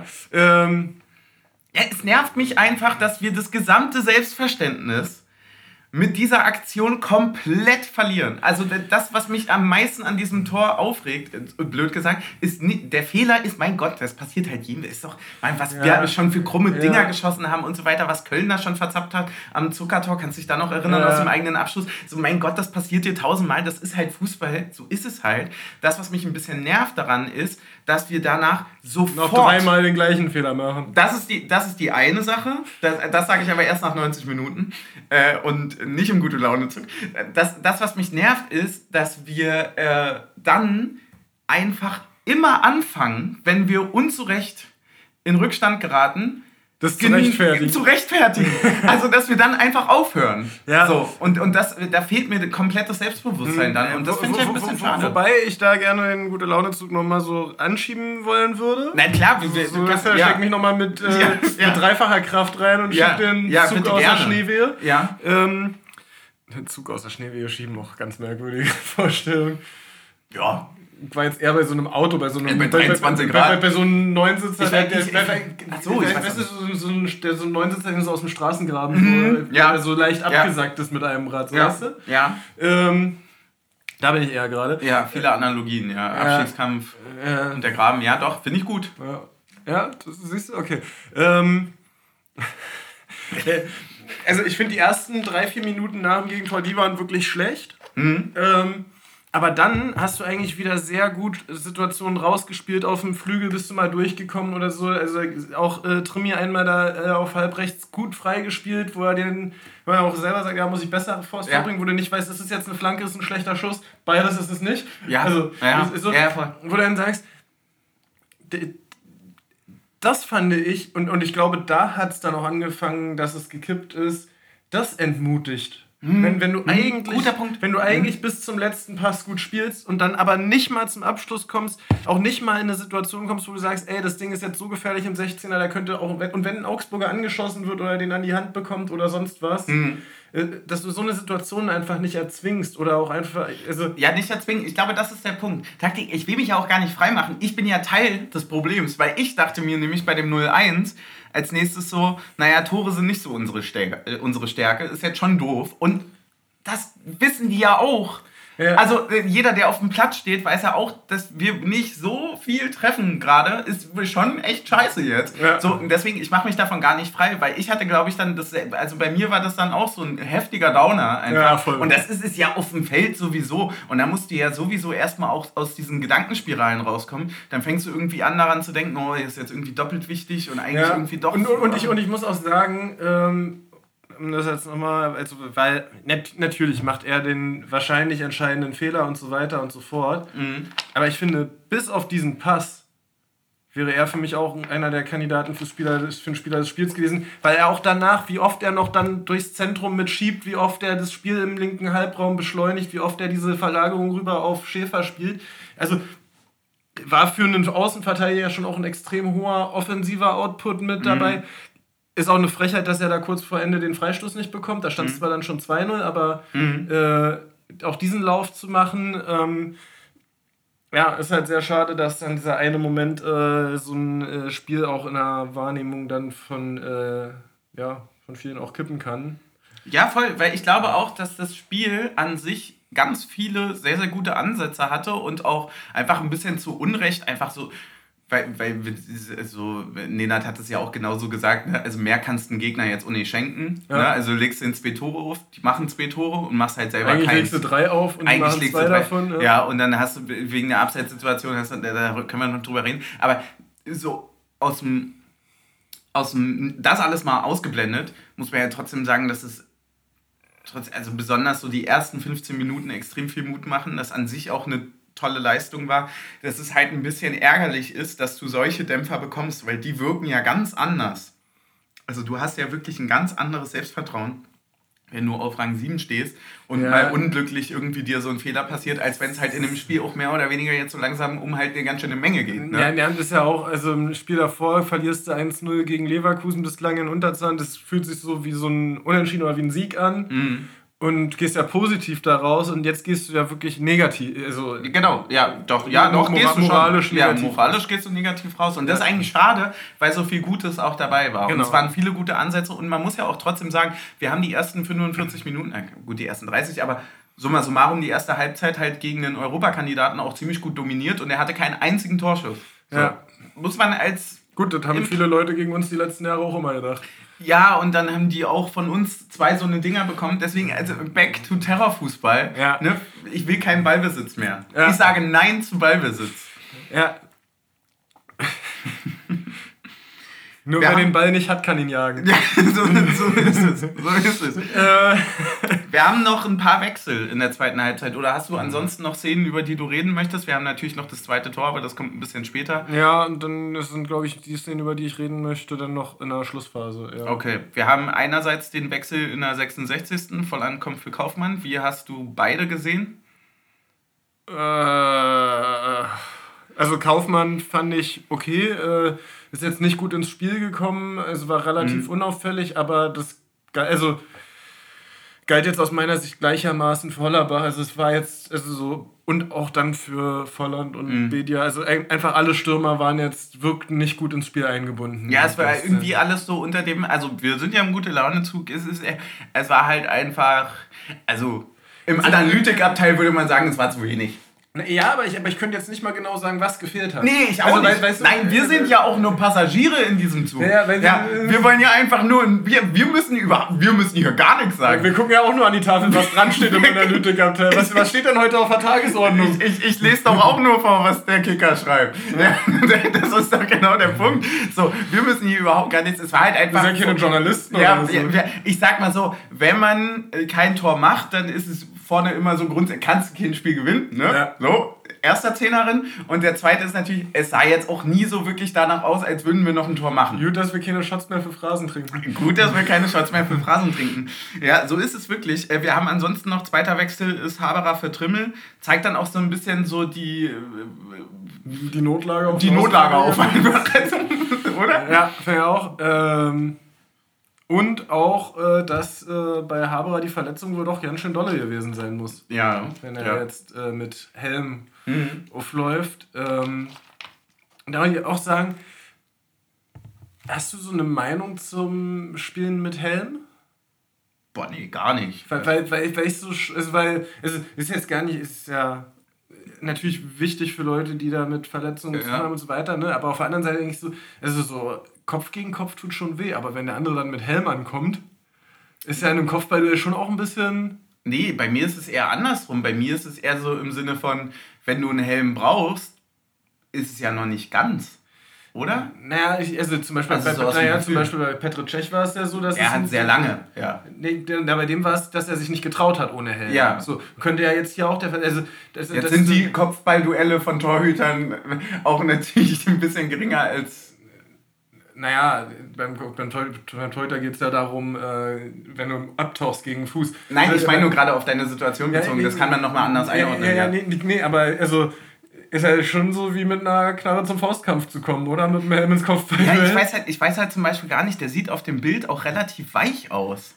Es nervt mich einfach, dass wir das gesamte Selbstverständnis mit dieser Aktion komplett verlieren. Also das, was mich am meisten an diesem Tor aufregt, blöd gesagt, ist nicht, der Fehler ist, mein Gott, das passiert halt jedem. Ist doch, was wir schon für krumme Dinger geschossen haben und so weiter, was Köln da schon verzappt hat am Zuckertor, kannst du dich da noch erinnern aus dem eigenen Abschluss? So, mein Gott, das passiert dir 1000-mal, das ist halt Fußball, so ist es halt. Das, was mich ein bisschen nervt daran ist, dass wir danach sofort... Noch 3-mal den gleichen Fehler machen. Das ist die eine Sache, das sage ich aber erst nach 90 Minuten und nicht im Gute-Laune-Zug. Das, was mich nervt, ist, dass wir dann einfach immer anfangen, wenn wir unzurecht in Rückstand geraten, das zu rechtfertigen. Also, dass wir dann einfach aufhören. Ja. So, und da fehlt mir komplettes Selbstbewusstsein dann. Und das finde ich ein bisschen schade. Wobei ich da gerne den Gute-Laune-Zug nochmal so anschieben wollen würde. Na klar, steck mich nochmal mit dreifacher Kraft rein und schieb den Zug aus der Schneewehe. Ja. Den Zug aus der Schneewehe schieben, auch ganz merkwürdige Vorstellung. Ja. Ich war jetzt eher bei so einem Auto, bei so einem... bei 23 Grad. Bei so einem Neunsitzer, so ein Neunsitzer, der so aus dem Straßengraben so leicht abgesackt ist mit einem Rad, weißt du? Ja. Da bin ich eher gerade. Ja, viele Analogien, ja. Abstiegskampf und der Graben, ja doch, finde ich gut. Ja, das siehst du, okay. Also ich finde die ersten 3-4 Minuten nach dem Gegentor, die waren wirklich schlecht. Aber dann hast du eigentlich wieder sehr gut Situationen rausgespielt. Auf dem Flügel bist du mal durchgekommen oder so. Also auch Trimmi einmal da auf halb rechts gut freigespielt, wo er auch selber sagt, ja, muss ich besser vorbringen, wo du nicht weißt, ist es jetzt eine Flanke, ist ein schlechter Schuss. Beides ist es nicht. Ja, also, wo du dann sagst, das fand ich, und ich glaube, da hat es dann auch angefangen, dass es gekippt ist, das entmutigt. Wenn du eigentlich bis zum letzten Pass gut spielst und dann aber nicht mal zum Abschluss kommst, auch nicht mal in eine Situation kommst, wo du sagst, ey, das Ding ist jetzt so gefährlich im 16er, da könnte auch, und wenn ein Augsburger angeschossen wird oder den an die Hand bekommt oder sonst was, dass du so eine Situation einfach nicht erzwingst oder auch einfach... Ja, nicht erzwingen. Ich glaube, das ist der Punkt. Taktik, ich will mich ja auch gar nicht freimachen. Ich bin ja Teil des Problems, weil ich dachte mir nämlich bei dem 0-1 als nächstes so, naja, Tore sind nicht so unsere Stärke, ist jetzt schon doof. Und das wissen die ja auch. Ja. Also jeder, der auf dem Platz steht, weiß ja auch, dass wir nicht so viel treffen gerade, ist schon echt scheiße jetzt. Ja. So, und deswegen, ich mache mich davon gar nicht frei, weil ich hatte, glaube ich, dann, also bei mir war das dann auch so ein heftiger Downer einfach. Ja, voll. Und das ist es ja auf dem Feld sowieso. Und da musst du ja sowieso erstmal auch aus diesen Gedankenspiralen rauskommen. Dann fängst du irgendwie an daran zu denken, oh, ist jetzt irgendwie doppelt wichtig und eigentlich irgendwie doch... Und ich muss auch sagen... das jetzt nochmal, also, weil natürlich macht er den wahrscheinlich entscheidenden Fehler und so weiter und so fort. Aber ich finde, bis auf diesen Pass wäre er für mich auch einer der Kandidaten für den Spieler des Spiels gewesen, weil er auch danach, wie oft er noch dann durchs Zentrum mitschiebt, wie oft er das Spiel im linken Halbraum beschleunigt, wie oft er diese Verlagerung rüber auf Schäfer spielt. Also war für einen Außenverteidiger schon auch ein extrem hoher offensiver Output mit dabei. Ist auch eine Frechheit, dass er da kurz vor Ende den Freistoß nicht bekommt. Da stand es zwar dann schon 2-0, aber auch diesen Lauf zu machen, ist halt sehr schade, dass dann dieser eine Moment so ein Spiel auch in der Wahrnehmung dann von vielen auch kippen kann. Ja, voll, weil ich glaube auch, dass das Spiel an sich ganz viele sehr, sehr gute Ansätze hatte und auch einfach ein bisschen zu Unrecht einfach so, weil so, Nenad hat es ja auch genauso gesagt, ne? Also mehr kannst du den Gegner jetzt auch nicht schenken. Ja. Ne? Also legst du den 2 Tore auf, die machen 2 Tore und machst halt selber eigentlich keins. Legst du 3 auf und machst 2 davon. Ja, und dann hast du wegen der Abseitssituation, da können wir noch drüber reden, aber so aus dem das alles mal ausgeblendet, muss man ja trotzdem sagen, dass es also besonders so die ersten 15 Minuten extrem viel Mut machen, das an sich auch eine tolle Leistung war, dass es halt ein bisschen ärgerlich ist, dass du solche Dämpfer bekommst, weil die wirken ja ganz anders. Also du hast ja wirklich ein ganz anderes Selbstvertrauen, wenn du auf Rang 7 stehst und mal unglücklich irgendwie dir so ein Fehler passiert, als wenn es halt in dem Spiel auch mehr oder weniger jetzt so langsam um halt eine ganz schöne Menge geht. Ne? Ja, das ist ja auch, also im Spiel davor verlierst du 1-0 gegen Leverkusen, bist lange in Unterzahl, das fühlt sich so wie so ein Unentschieden oder wie ein Sieg an. Und gehst ja positiv da raus und jetzt gehst du ja wirklich negativ. Also genau, doch gehst du moralisch schon. Negativ moralisch gehst du negativ raus. Und das ist eigentlich schade, weil so viel Gutes auch dabei war. Genau. Und es waren viele gute Ansätze und man muss ja auch trotzdem sagen, wir haben die ersten 45 Minuten, gut die ersten 30, aber summa summarum die erste Halbzeit halt gegen den Europakandidaten auch ziemlich gut dominiert und er hatte keinen einzigen Torschuss. So. Ja. Muss man als... Gut, das haben viele Leute gegen uns die letzten Jahre auch immer gedacht. Ja, und dann haben die auch von uns 2 so eine Dinger bekommen. Deswegen, also back to Terrorfußball. Ja. Ne? Ich will keinen Ballbesitz mehr. Ja. Ich sage Nein zu Ballbesitz. Ja. Nur wer den Ball nicht hat, kann ihn jagen. Ja, so ist es. Wir haben noch ein paar Wechsel in der zweiten Halbzeit. Oder hast du ansonsten noch Szenen, über die du reden möchtest? Wir haben natürlich noch das zweite Tor, aber das kommt ein bisschen später. Ja, und dann sind, glaube ich, die Szenen, über die ich reden möchte, dann noch in der Schlussphase. Ja. Okay, wir haben einerseits den Wechsel in der 66. Vollankommen für Kaufmann. Wie hast du beide gesehen? Also Kaufmann fand ich okay, ist jetzt nicht gut ins Spiel gekommen, es war relativ unauffällig, aber das galt jetzt aus meiner Sicht gleichermaßen für Hollerbach, also es war jetzt und auch dann für Volland und Bedia, also einfach alle Stürmer wirkten nicht gut ins Spiel eingebunden. Ja, es war irgendwie alles so unter dem, also wir sind ja im Gute-Laune-Zug, es war halt einfach, also im Analytikabteil würde man sagen, es war zu wenig. Ja, aber ich könnte jetzt nicht mal genau sagen, was gefehlt hat. Nee, ich auch nicht. Weißt du, nein, wir sind ja auch nur Passagiere in diesem Zug. Wir wollen ja einfach nur, wir müssen hier gar nichts sagen. Wir gucken ja auch nur an die Tafel, was dran steht im Analytikabteil. Was steht denn heute auf der Tagesordnung? Ich lese doch auch nur vor, was der Kicker schreibt. Ja. Das ist doch genau der Punkt. So, wir müssen hier überhaupt gar nichts. Es war halt einfach. Wir sind keine Journalisten oder so. Ich sag mal so, wenn man kein Tor macht, dann ist es vorne immer so grundsätzlich, kannst du kein Spiel gewinnen, ne? Ja. So, erster Zehnerin. Und der zweite ist natürlich, es sah jetzt auch nie so wirklich danach aus, als würden wir noch ein Tor machen. Gut, dass wir keine Shots mehr für Phrasen trinken. Gut, dass wir keine Shots mehr für Phrasen trinken. Ja, so ist es wirklich. Wir haben ansonsten noch, zweiter Wechsel ist Haberer für Trimmel. Zeigt dann auch so ein bisschen so die Notlage auf. Die Notlage auf. Oder? Ja, finde ich auch. Und auch, dass bei Haberer die Verletzung wohl doch ganz schön dolle gewesen sein muss. Ja. Wenn er jetzt mit Helm aufläuft. Da will ich auch sagen, hast du so eine Meinung zum Spielen mit Helm? Boah, nee, gar nicht. Weil ich so, es ist jetzt gar nicht, ist ja natürlich wichtig für Leute, die da mit Verletzungen zu tun haben und so weiter, ne? Aber auf der anderen Seite denke ich so, also so Kopf gegen Kopf tut schon weh, aber wenn der andere dann mit Helm ankommt, ist ja in einem Kopfball schon auch ein bisschen... Nee, bei mir ist es eher andersrum. Bei mir ist es eher so im Sinne von, wenn du einen Helm brauchst, ist es ja noch nicht ganz. oder? Naja, also zum Beispiel, zum Beispiel bei Petr Cech war es ja so, dass er hat sehr lange, ja. Nee, bei dem war es, dass er sich nicht getraut hat ohne Helm. Ja. So, könnte ja jetzt hier auch der Fall. Also, jetzt sind die Kopfballduelle von Torhütern auch natürlich ein bisschen geringer als... Naja, beim Torhüter geht es ja darum, wenn du abtauchst gegen den Fuß. Nein, ich meine nur gerade auf deine Situation bezogen. Das kann man nochmal anders einordnen. Nee, aber also... Ist ja schon so wie mit einer Knarre zum Faustkampf zu kommen, oder? Mit dem Helm ins Kopfball. Ja, ich weiß halt zum Beispiel gar nicht, der sieht auf dem Bild auch relativ weich aus.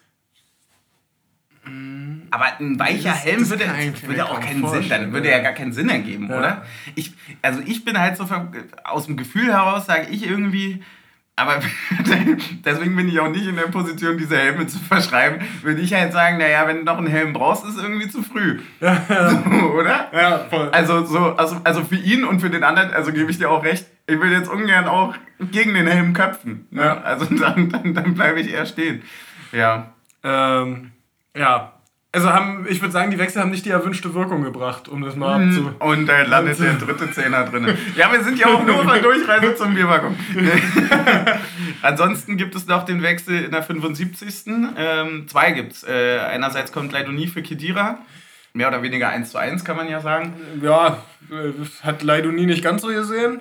Aber ein weicher Helm würde auch keinen Sinn, dann würde ja gar keinen Sinn ergeben, oder? Ich bin halt so aus dem Gefühl heraus, sage ich irgendwie, aber deswegen bin ich auch nicht in der Position, diese Helme zu verschreiben, würde ich halt sagen, naja, wenn du noch einen Helm brauchst, ist irgendwie zu früh. Ja. So, oder? Ja, voll. Also für ihn und für den anderen, also gebe ich dir auch recht, ich will jetzt ungern auch gegen den Helm köpfen. Ne? Ja. Also dann bleibe ich eher stehen. Ja. Ja. Also ich würde sagen, die Wechsel haben nicht die erwünschte Wirkung gebracht, um das mal abzu... Und da landet der dritte Zehner drin. Ja, wir sind ja auch nur von Durchreise zum Bierwagen. Ansonsten gibt es noch den Wechsel in der 75. Zwei gibt's. Einerseits kommt Laidoni für Khedira. Mehr oder weniger 1:1, kann man ja sagen. Ja, hat Laidoni nicht ganz so gesehen.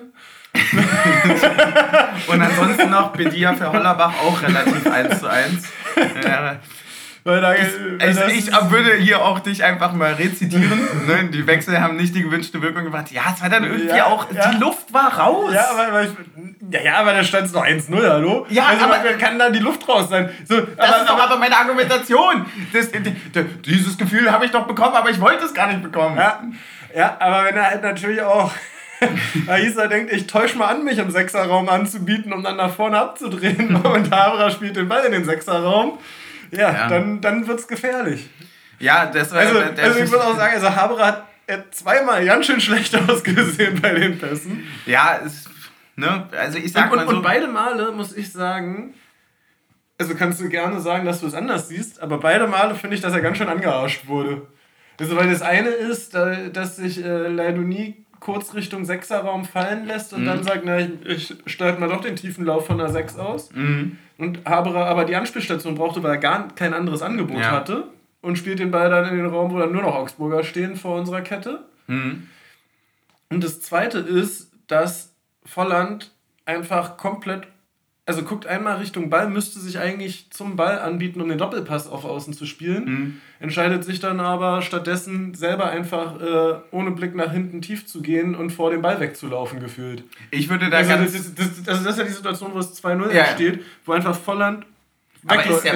Und ansonsten noch Bedia für Hollerbach, auch relativ 1:1. Ich würde hier auch dich einfach mal rezitieren. Ne? Die Wechsel haben nicht die gewünschte Wirkung gemacht. Ja, es war dann irgendwie auch... Ja. Die Luft war raus. Ja, aber da stand es noch 1:0, hallo? Ja, also, aber kann da die Luft raus sein? So, das ist doch aber meine Argumentation. Dieses Gefühl habe ich doch bekommen, aber ich wollte es gar nicht bekommen. Ja, aber wenn er halt natürlich auch... Aisa denkt, ich täusche mal an, mich im Sechserraum anzubieten, um dann nach vorne abzudrehen. Und Haberer spielt den Ball in den Sechserraum. Ja. Dann wird's gefährlich. Ja, das war... Also ich würde auch sagen, Haberer hat zweimal ganz schön schlecht ausgesehen bei den Pässen. Ja, also ich sag mal so... Und beide Male muss ich sagen, also kannst du gerne sagen, dass du es anders siehst, aber beide Male finde ich, dass er ganz schön angearscht wurde. Also weil das eine ist, dass sich Laidoni kurz Richtung Sechserraum fallen lässt und dann sagt, na, ich starte mal doch den tiefen Lauf von der 6 aus. Und Haberer aber die Anspielstation brauchte, weil er gar kein anderes Angebot hatte und spielt den Ball dann in den Raum, wo dann nur noch Augsburger stehen vor unserer Kette. Und das Zweite ist, dass Volland einfach komplett, also guckt einmal Richtung Ball, müsste sich eigentlich zum Ball anbieten, um den Doppelpass auf Außen zu spielen. Entscheidet sich dann aber stattdessen selber einfach ohne Blick nach hinten tief zu gehen und vor dem Ball wegzulaufen gefühlt. Ich würde da das ist ja die Situation, wo es 2:0 entsteht, wo einfach Volland wegläuft.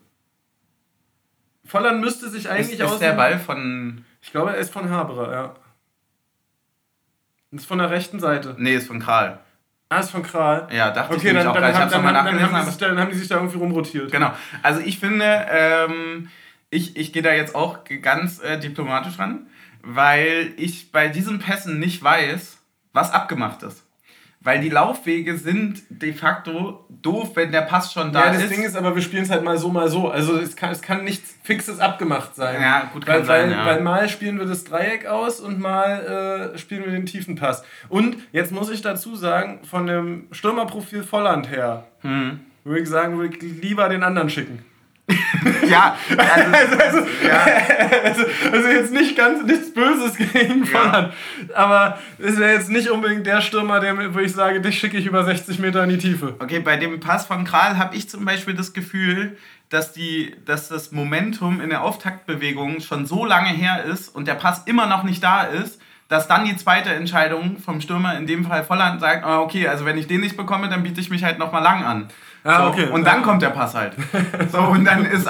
Volland müsste sich eigentlich ist der Ball von... Ich glaube, er ist von Haberer, ja. Ist von der rechten Seite. Nee, ist von Kral. Ist von Kral. Ja, dachte ich nämlich auch. Dann haben die sich da irgendwie rumrotiert. Genau. Also ich finde, ich gehe da jetzt auch ganz diplomatisch ran, weil ich bei diesen Pässen nicht weiß, was abgemacht ist. Weil die Laufwege sind de facto doof, wenn der Pass schon da ist. Ja, das Ding ist aber, wir spielen es halt mal so, mal so. Also es kann nichts Fixes abgemacht sein. Ja, gut, kann sein, weil mal spielen wir das Dreieck aus und mal spielen wir den tiefen Pass. Und jetzt muss ich dazu sagen, von dem Stürmerprofil Volland her, würde ich sagen, würde ich lieber den anderen schicken. Ja, also jetzt nichts Böses gegen Volland, aber es wäre jetzt nicht unbedingt der Stürmer, wo ich sage, dich schicke ich über 60 Meter in die Tiefe. Okay, bei dem Pass von Kral habe ich zum Beispiel das Gefühl, dass das Momentum in der Auftaktbewegung schon so lange her ist und der Pass immer noch nicht da ist, dass dann die zweite Entscheidung vom Stürmer, in dem Fall Volland, sagt, okay, also wenn ich den nicht bekomme, dann biete ich mich halt nochmal lang an. Okay. Und dann kommt der Pass halt. So, und dann ist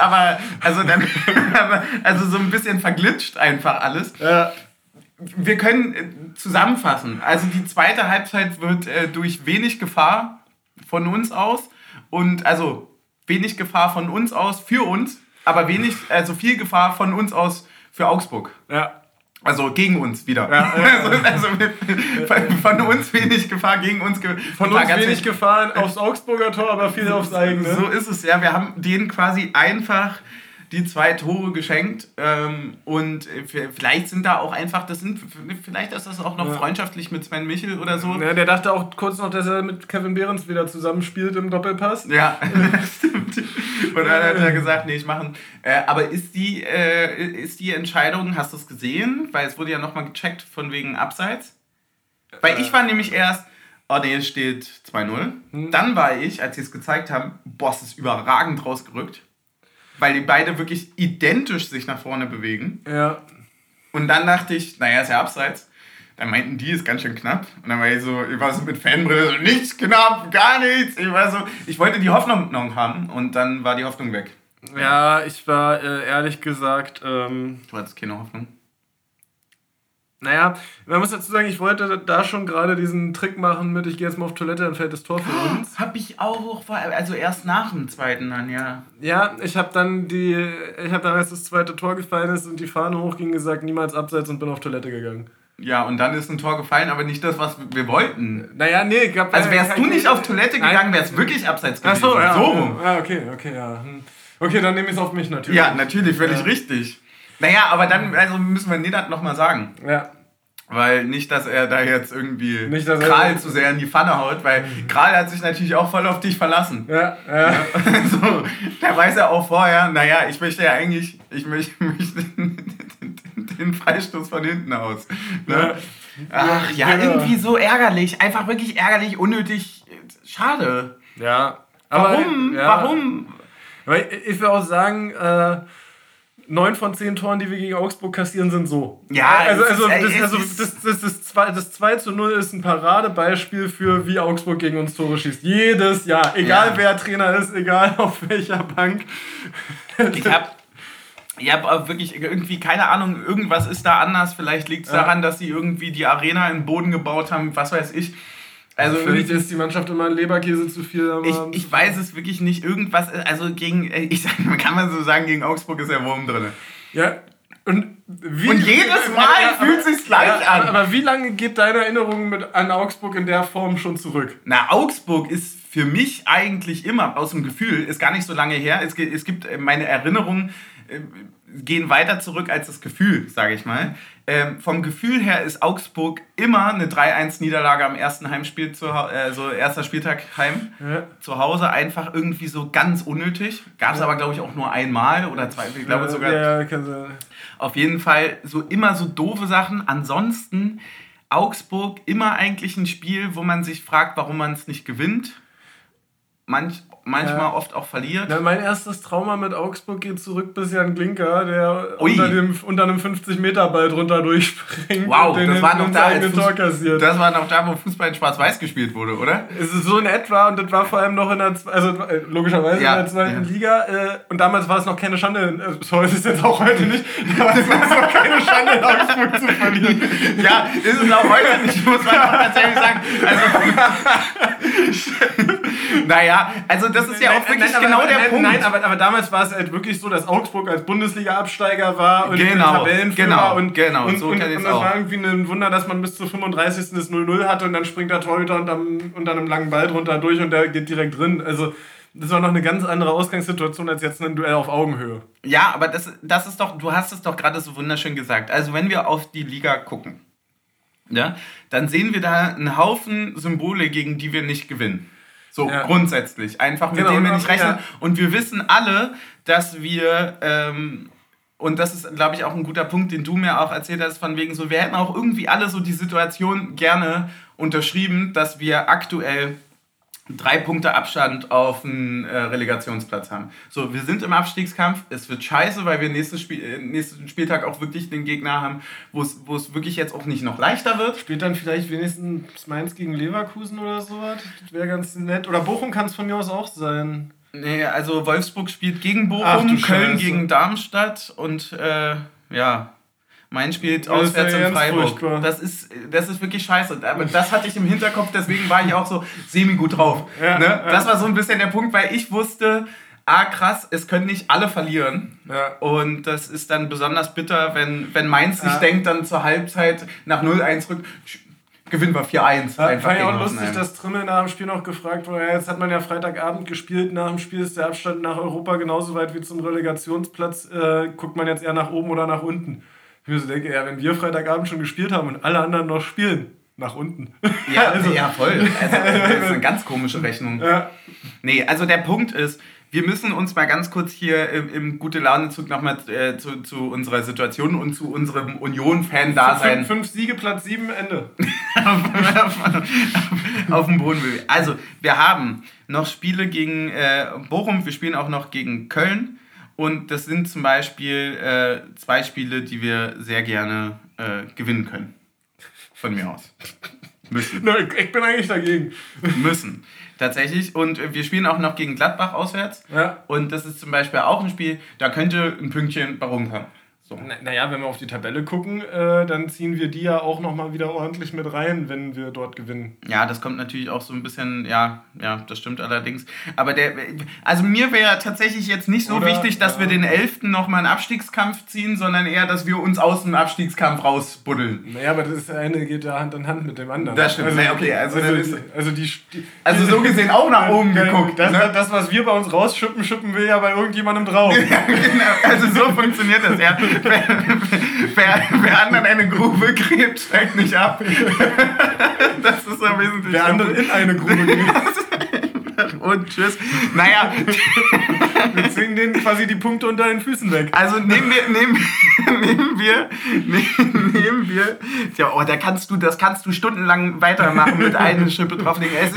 also so ein bisschen verglitscht einfach alles. Ja. Wir können zusammenfassen. Also die zweite Halbzeit wird durch wenig Gefahr von uns aus und also wenig Gefahr von uns aus für uns, aber viel Gefahr von uns aus für Augsburg. Ja. Also gegen uns wieder. Ja. Also von uns wenig Gefahr, gegen uns von uns wenig Gefahr aufs Augsburger Tor, aber viel aufs eigene. So ist es, ja. Wir haben denen quasi einfach die 2 Tore geschenkt. Und vielleicht sind da auch einfach, vielleicht ist das auch noch freundschaftlich mit Sven Michel oder so. Ja, der dachte auch kurz noch, dass er mit Kevin Behrens wieder zusammenspielt im Doppelpass. Ja, stimmt. Und dann hat er gesagt, nee, ich mache. Aber ist die Entscheidung, hast du es gesehen? Weil es wurde ja nochmal gecheckt von wegen Abseits. Weil ich war nämlich erst, oh nee, es steht 2-0. Dann war ich, als sie es gezeigt haben, Boss ist überragend rausgerückt. Weil die beide wirklich identisch sich nach vorne bewegen. Ja. Und dann dachte ich, naja, ist ja Abseits. Dann meinten die, ist ganz schön knapp. Und dann war ich war so mit Fanbrille, so nichts knapp, gar nichts. Ich wollte die Hoffnung noch haben und dann war die Hoffnung weg. Ja, ich war ehrlich gesagt... Du hattest keine Hoffnung? Naja, man muss dazu sagen, ich wollte da schon gerade diesen Trick machen mit, ich gehe jetzt mal auf Toilette, dann fällt das Tor für uns. Hab ich auch, also erst nach dem zweiten dann, ja. Ja, ich habe dann, als das zweite Tor gefallen ist und die Fahne hochging, gesagt, niemals Abseits und bin auf Toilette gegangen. Ja, und dann ist ein Tor gefallen, aber nicht das, was wir wollten. Naja, nee. Also wärst du nicht auf Toilette gegangen, wäre es wirklich Abseits gewesen. Ach so, ja. So rum. Ja, okay, ja. Okay, dann nehme ich es auf mich natürlich. Ja, natürlich, völlig richtig. Naja, aber dann müssen wir Nedat nochmal sagen. Ja. Weil nicht, dass er da jetzt irgendwie Kral zu sehr in die Pfanne haut, weil Kral hat sich natürlich auch voll auf dich verlassen. Ja. So, der weiß ja auch vorher, naja, ich möchte den Freistoß von hinten aus. Ne? Ach ja, irgendwie so ärgerlich, einfach wirklich ärgerlich, unnötig, schade. Ja. Warum? Warum? Weil ich will auch sagen, 9 von 10 Toren, die wir gegen Augsburg kassieren, sind so. Ja, das 2-0 ist ein Paradebeispiel für, wie Augsburg gegen uns Tore schießt. Jedes Jahr. Egal wer Trainer ist, egal auf welcher Bank. Ich hab auch wirklich irgendwie, keine Ahnung, irgendwas ist da anders. Vielleicht liegt es daran, dass sie irgendwie die Arena in den Boden gebaut haben, was weiß ich. Also vielleicht ist die Mannschaft immer ein Leberkäse zu viel. Aber ich weiß es wirklich nicht. Irgendwas, also kann man so sagen, gegen Augsburg ist der Wurm drin. Ja, und jedes Mal fühlt es sich gleich an. Aber wie lange geht deine Erinnerung an Augsburg in der Form schon zurück? Na, Augsburg ist für mich eigentlich immer aus dem Gefühl, ist gar nicht so lange her. Es gibt meine Erinnerungen gehen weiter zurück als das Gefühl, sage ich mal. Vom Gefühl her ist Augsburg immer eine 3-1-Niederlage am ersten Heimspiel, erster Spieltag zu Hause, einfach irgendwie so ganz unnötig. Gab es aber, glaube ich, auch nur einmal oder zwei, ich glaube sogar. Ja, kann sein. Auf jeden Fall immer so doofe Sachen. Ansonsten Augsburg immer eigentlich ein Spiel, wo man sich fragt, warum man es nicht gewinnt. Manchmal oft auch verliert. Ja, mein erstes Trauma mit Augsburg geht zurück bis Jan Glinker, der unter einem 50-Meter-Ball drunter durchspringt. Wow, und das war noch da, Tor kassiert. Das war noch da, wo Fußball in Schwarz-Weiß gespielt wurde, oder? Es ist so in etwa und das war vor allem noch logischerweise in der zweiten Liga. Und damals war es noch keine Schande, so ist es jetzt auch heute nicht, damals war es noch keine Schande, in Augsburg zu verlieren. Ja, ist es auch heute nicht, muss man auch tatsächlich sagen. Naja, also das ist ja auch wirklich der Punkt. Nein, aber damals war es halt wirklich so, dass Augsburg als Bundesliga-Absteiger war und Tabellenführer. Genau, und das war irgendwie ein Wunder, dass man bis zur 35. das 0-0 hatte und dann springt der Torhüter unter einem langen Ball drunter durch und der geht direkt drin. Also das war noch eine ganz andere Ausgangssituation als jetzt ein Duell auf Augenhöhe. Ja, aber das ist doch, du hast es doch gerade so wunderschön gesagt. Also wenn wir auf die Liga gucken, ja, dann sehen wir da einen Haufen Symbole, gegen die wir nicht gewinnen. So, grundsätzlich. Einfach mit denen wir nicht rechnen. Ja. Und wir wissen alle, dass wir, und das ist, glaube ich, auch ein guter Punkt, den du mir auch erzählt hast, von wegen so, wir hätten auch irgendwie alle so die Situation gerne unterschrieben, dass wir aktuell 3 Punkte Abstand auf einen Relegationsplatz haben. So, wir sind im Abstiegskampf, es wird scheiße, weil wir nächsten Spieltag auch wirklich den Gegner haben, wo es wirklich jetzt auch nicht noch leichter wird. Spielt dann vielleicht wenigstens Mainz gegen Leverkusen oder sowas? Das wäre ganz nett. Oder Bochum kann es von mir aus auch sein. Nee, also Wolfsburg spielt gegen Bochum, Köln gegen Darmstadt und Mainz spielt auswärts in Freiburg. Das ist wirklich scheiße. Aber das hatte ich im Hinterkopf, deswegen war ich auch so semi-gut drauf. Ja, ne? Ja. Das war so ein bisschen der Punkt, weil ich wusste, krass, es können nicht alle verlieren. Ja. Und das ist dann besonders bitter, wenn Mainz sich denkt, dann zur Halbzeit nach 0-1 rückt. gewinnen wir 4-1. Fand ich auch gegen lustig, Hoffenheim. dass Trimmel nach dem Spiel noch gefragt wurde, ja, jetzt hat man ja Freitagabend gespielt, nach dem Spiel ist der Abstand nach Europa genauso weit wie zum Relegationsplatz, guckt man jetzt eher nach oben oder nach unten? Ich mir so denke, ja, wenn wir Freitagabend schon gespielt haben und alle anderen noch spielen, nach unten. Ja, also, ja, voll. Also, das ist eine ganz komische Rechnung. Ja. Nee, also der Punkt ist, wir müssen uns mal ganz kurz hier im Gute-Laune-Zug nochmal zu unserer Situation und zu unserem Union-Fan-Dasein 5 Siege, Platz 7, Ende. auf dem Boden bewegen. Also, wir haben noch Spiele gegen Bochum, wir spielen auch noch gegen Köln. Und das sind zum Beispiel 2 Spiele, die wir sehr gerne gewinnen können. Von mir aus. Müssen. No, ich bin eigentlich dagegen. Müssen. Tatsächlich. Und wir spielen auch noch gegen Gladbach auswärts. Ja. Und das ist zum Beispiel auch ein Spiel, da könnte ein Pünktchen bei rumkommen. So. Naja, wenn wir auf die Tabelle gucken, dann ziehen wir die ja auch nochmal wieder ordentlich mit rein, wenn wir dort gewinnen. Ja, das kommt natürlich auch so ein bisschen, ja, das stimmt allerdings. Aber also mir wäre tatsächlich jetzt nicht so wichtig, dass wir den 11. nochmal einen Abstiegskampf ziehen, sondern eher, dass wir uns aus dem Abstiegskampf rausbuddeln. Naja, aber das eine geht ja Hand in Hand mit dem anderen. Das stimmt. Also, okay, also so gesehen auch nach oben geguckt. Das, was wir bei uns rausschippen, schippen wir ja bei irgendjemandem drauf. Ja, genau. Also so funktioniert das, ja. Wer anderen eine Grube gräbt, steigt nicht ab. Das ist so wesentlich. Wer andere in eine Grube geht. Und tschüss. Naja. Wir zwingen denen quasi die Punkte unter den Füßen weg. Also nehmen wir. Ja, oh, das kannst du stundenlang weitermachen mit einer Schippe drauflegen. Es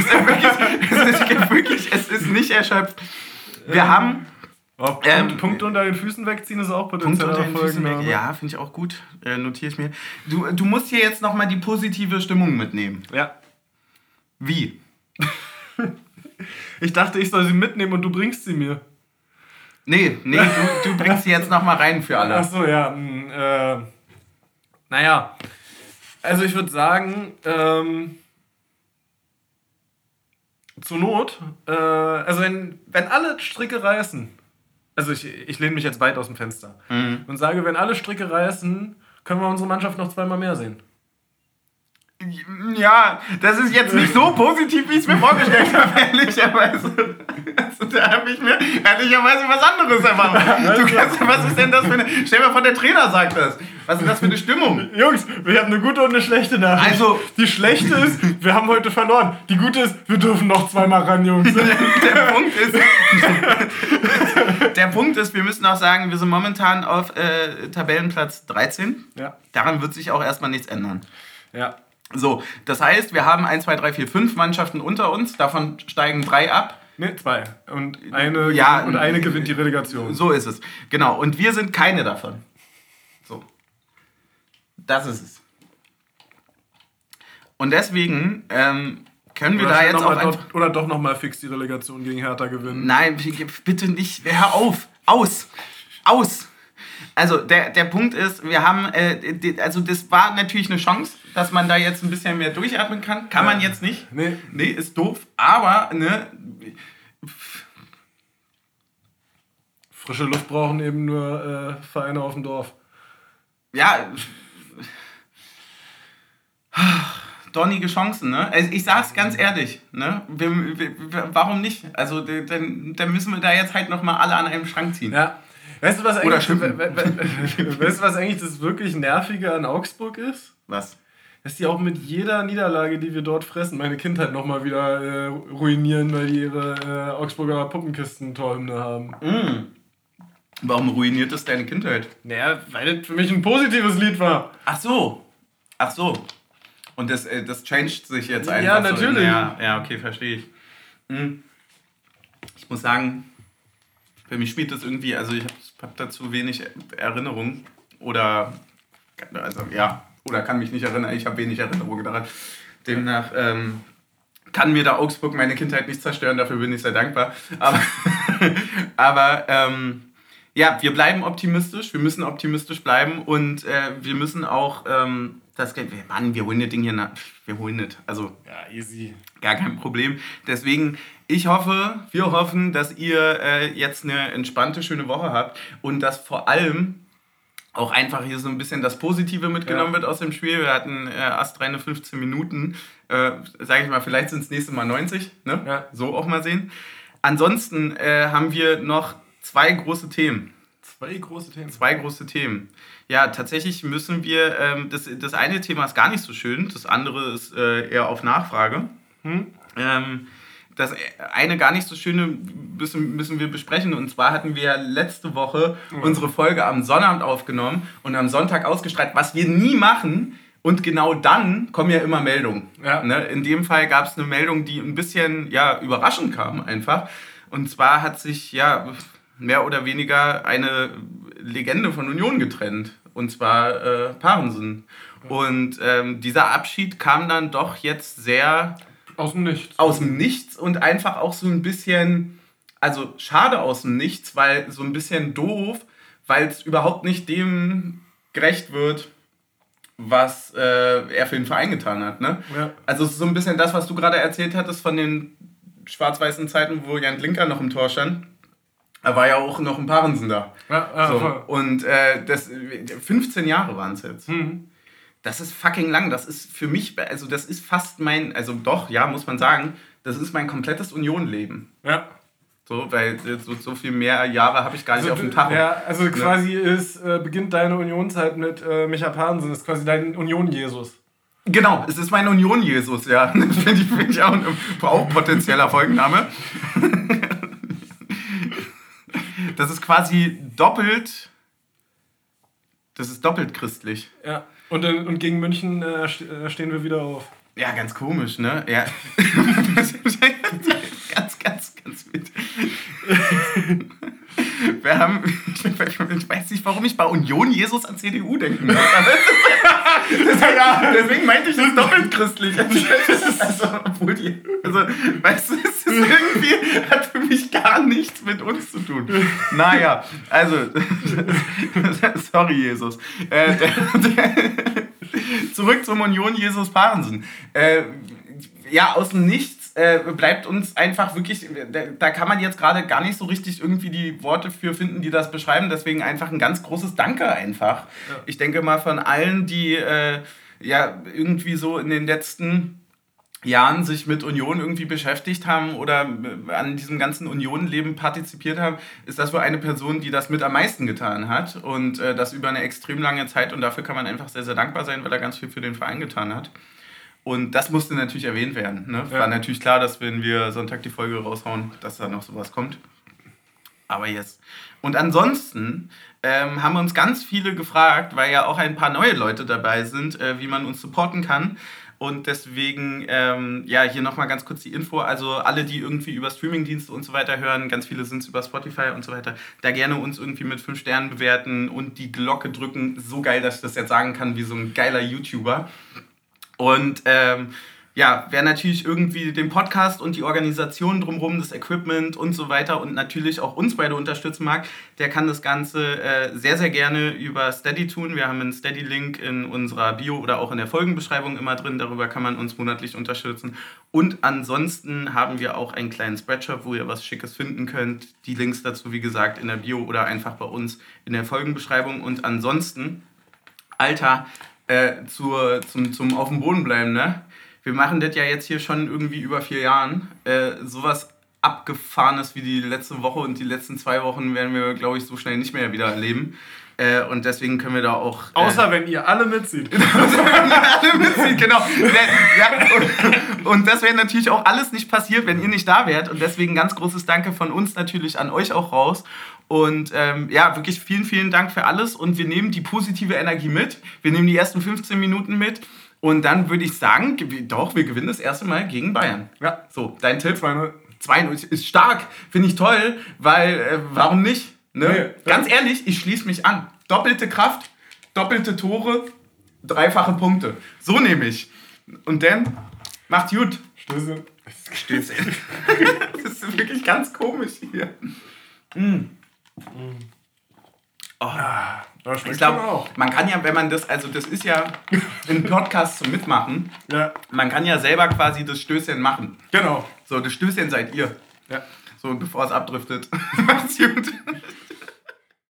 ist nicht erschöpft. Wir haben. Punkte unter den Füßen wegziehen ist auch Punkte potenziell unter den Füßen Erfolg. weg. Ja, finde ich auch gut. Notiere ich mir. Du musst hier jetzt nochmal die positive Stimmung mitnehmen. Ja. Wie? Ich dachte, ich soll sie mitnehmen und du bringst sie mir. Nee, du bringst sie jetzt nochmal rein für alle. Ach so, ja. Naja. Also ich würde sagen, zur Not, also wenn alle Stricke reißen, also ich lehne mich jetzt weit aus dem Fenster und sage, wenn alle Stricke reißen, können wir unsere Mannschaft noch 2-mal mehr sehen. Ja, das ist jetzt nicht so positiv, wie ich es mir vorgestellt habe, ehrlicherweise. Also, da habe ich mir ehrlicherweise was anderes erwartet. Was ist denn das für eine... Stell dir mal vor, der Trainer sagt das. Was ist das für eine Stimmung? Jungs, wir haben eine gute und eine schlechte Nachricht. Also, die schlechte ist, wir haben heute verloren. Die gute ist, wir dürfen noch 2-mal ran, Jungs. Der Punkt ist, wir müssen auch sagen, wir sind momentan auf Tabellenplatz 13. Ja. Daran wird sich auch erstmal nichts ändern. Ja. So, das heißt, wir haben 1, 2, 3, 4, 5 Mannschaften unter uns. Davon steigen 3 ab. Ne, 2. Und eine gewinnt die Relegation. So ist es. Genau. Und wir sind keine davon. So. Das ist es. Und deswegen können wir da jetzt auch einfach... Oder doch nochmal fix die Relegation gegen Hertha gewinnen. Nein, bitte nicht. Hör auf. Aus. Also der Punkt ist, wir haben, also das war natürlich eine Chance, dass man da jetzt ein bisschen mehr durchatmen kann. Kann man jetzt nicht. Nee, ist doof. Aber, ne... Frische Luft brauchen eben nur Vereine auf dem Dorf. Ja... Dornige Chancen, ne? Also ich sag's ganz ehrlich, ne? Warum nicht? Also dann müssen wir da jetzt halt nochmal alle an einem Schrank ziehen. Ja. Weißt du, was Oder eigentlich das wirklich Nervige an Augsburg ist? Was? Dass die auch mit jeder Niederlage, die wir dort fressen, meine Kindheit nochmal wieder ruinieren, weil die ihre Augsburger Puppenkisten-Torhymne haben. Warum ruiniert das deine Kindheit? Naja, weil das für mich ein positives Lied war. Ach so. Und das changed sich jetzt einfach. Ja, natürlich. So ja, okay, verstehe ich. Ich muss sagen, für mich spielt das irgendwie, also ich hab dazu wenig Erinnerung oder kann mich nicht erinnern, ich habe wenig Erinnerung daran. Demnach kann mir da Augsburg meine Kindheit nicht zerstören, dafür bin ich sehr dankbar. Aber ja, wir bleiben optimistisch, wir müssen optimistisch bleiben und wir müssen auch wir holen das Ding hier wir holen das, also ja, easy. Gar kein Problem. Deswegen, wir hoffen, dass ihr jetzt eine entspannte, schöne Woche habt und dass vor allem auch einfach hier so ein bisschen das Positive mitgenommen wird aus dem Spiel. Wir hatten astreine 15 Minuten. Sage ich mal, vielleicht sind es nächstes Mal 90. Ne? Ja. So auch mal sehen. Ansonsten haben wir noch zwei große Themen. Zwei große Themen. Ja, tatsächlich müssen wir, das eine Thema ist gar nicht so schön, das andere ist eher auf Nachfrage. Das eine gar nicht so schöne müssen wir besprechen. Und zwar hatten wir letzte Woche unsere Folge am Sonnabend aufgenommen und am Sonntag ausgestrahlt, was wir nie machen. Und genau dann kommen ja immer Meldungen. Ja. Ne? In dem Fall gab es eine Meldung, die ein bisschen überraschend kam einfach. Und zwar hat sich mehr oder weniger eine Legende von Union getrennt. Und zwar Parensen. Und dieser Abschied kam dann doch jetzt sehr... Aus dem Nichts. Aus dem Nichts und einfach auch so ein bisschen, also schade aus dem Nichts, weil so ein bisschen doof, weil es überhaupt nicht dem gerecht wird, was er für den Verein getan hat. Ne? Ja. Also es ist so ein bisschen das, was du gerade erzählt hattest von den schwarz-weißen Zeiten, wo Jan Linker noch im Tor stand. Da war ja auch noch ein Parensen da. Ja, so. voll. Und 15 Jahre waren es jetzt. Das ist fucking lang. Das ist für mich, also das ist fast mein, also doch, ja, muss man sagen, das ist mein komplettes Union-Leben. Ja. So, weil so viel mehr Jahre habe ich gar nicht auf dem Tacho. Ja, also quasi beginnt deine Unionzeit mit Micha Parensen, ist quasi dein Union-Jesus. Genau, es ist mein Union-Jesus, ja. Finde ich auch potenzieller Folgenname. Das ist quasi doppelt christlich. Ja. Und gegen München stehen wir wieder auf. Ja, ganz komisch, ne? Ja. ganz wild. Wir haben, ich weiß nicht, warum ich bei Union Jesus an CDU denken muss. Deswegen meinte ich das doppelt christlich. Also, weißt du, es ist irgendwie, hat für mich gar nichts mit uns zu tun. Naja, also, sorry, Jesus. Zurück zum Union Jesus Parensen. Aus dem Nichts bleibt uns einfach wirklich, da kann man jetzt gerade gar nicht so richtig irgendwie die Worte für finden, die das beschreiben. Deswegen einfach ein ganz großes Danke einfach. Ja. Ich denke mal von allen, die irgendwie so in den letzten Jahren sich mit Union irgendwie beschäftigt haben oder an diesem ganzen Union-Leben partizipiert haben, ist das wohl eine Person, die das mit am meisten getan hat und das über eine extrem lange Zeit, und dafür kann man einfach sehr, sehr dankbar sein, weil er ganz viel für den Verein getan hat. Und das musste natürlich erwähnt werden. Ne? Ja. War natürlich klar, dass wenn wir Sonntag die Folge raushauen, dass da noch sowas kommt. Aber jetzt. Und ansonsten haben wir uns ganz viele gefragt, weil ja auch ein paar neue Leute dabei sind, wie man uns supporten kann. Und deswegen, hier nochmal ganz kurz die Info. Also alle, die irgendwie über Streamingdienste und so weiter hören, ganz viele sind es über Spotify und so weiter, da gerne uns irgendwie mit 5 Sternen bewerten und die Glocke drücken. So geil, dass ich das jetzt sagen kann, wie so ein geiler YouTuber. Und wer natürlich irgendwie den Podcast und die Organisation drumherum, das Equipment und so weiter und natürlich auch uns beide unterstützen mag, der kann das Ganze sehr, sehr gerne über Steady tun. Wir haben einen Steady-Link in unserer Bio oder auch in der Folgenbeschreibung immer drin. Darüber kann man uns monatlich unterstützen. Und ansonsten haben wir auch einen kleinen Spreadshop, wo ihr was Schickes finden könnt. Die Links dazu, wie gesagt, in der Bio oder einfach bei uns in der Folgenbeschreibung. Und ansonsten, Alter, zum auf dem Boden bleiben, ne? Wir machen das ja jetzt hier schon irgendwie über 4 Jahren. Sowas Abgefahrenes wie die letzte Woche und die letzten 2 Wochen werden wir, glaube ich, so schnell nicht mehr wieder erleben. Und deswegen können wir da auch... Außer wenn ihr alle mitzieht. Genau. Und das wäre natürlich auch alles nicht passiert, wenn ihr nicht da wärt. Und deswegen ganz großes Danke von uns natürlich an euch auch raus. Und wirklich vielen, vielen Dank für alles. Und wir nehmen die positive Energie mit. Wir nehmen die ersten 15 Minuten mit. Und dann würde ich sagen, doch, wir gewinnen das erste Mal gegen Bayern. Ja. So, dein Tipp? 2-0. 2-0 ist stark, finde ich toll, weil, warum nicht? Ne? Nee, ganz ehrlich, ich schließe mich an. Doppelte Kraft, doppelte Tore, 3-fache Punkte. So nehme ich. Und dann, macht gut. Stöße. Das ist wirklich ganz komisch hier. Oh. Ich glaube, man kann ja, wenn man das, also das ist ja ein Podcast zum Mitmachen, man kann ja selber quasi das Stößchen machen. Genau. So, das Stößchen seid ihr. Ja. So, bevor es abdriftet. Macht's gut.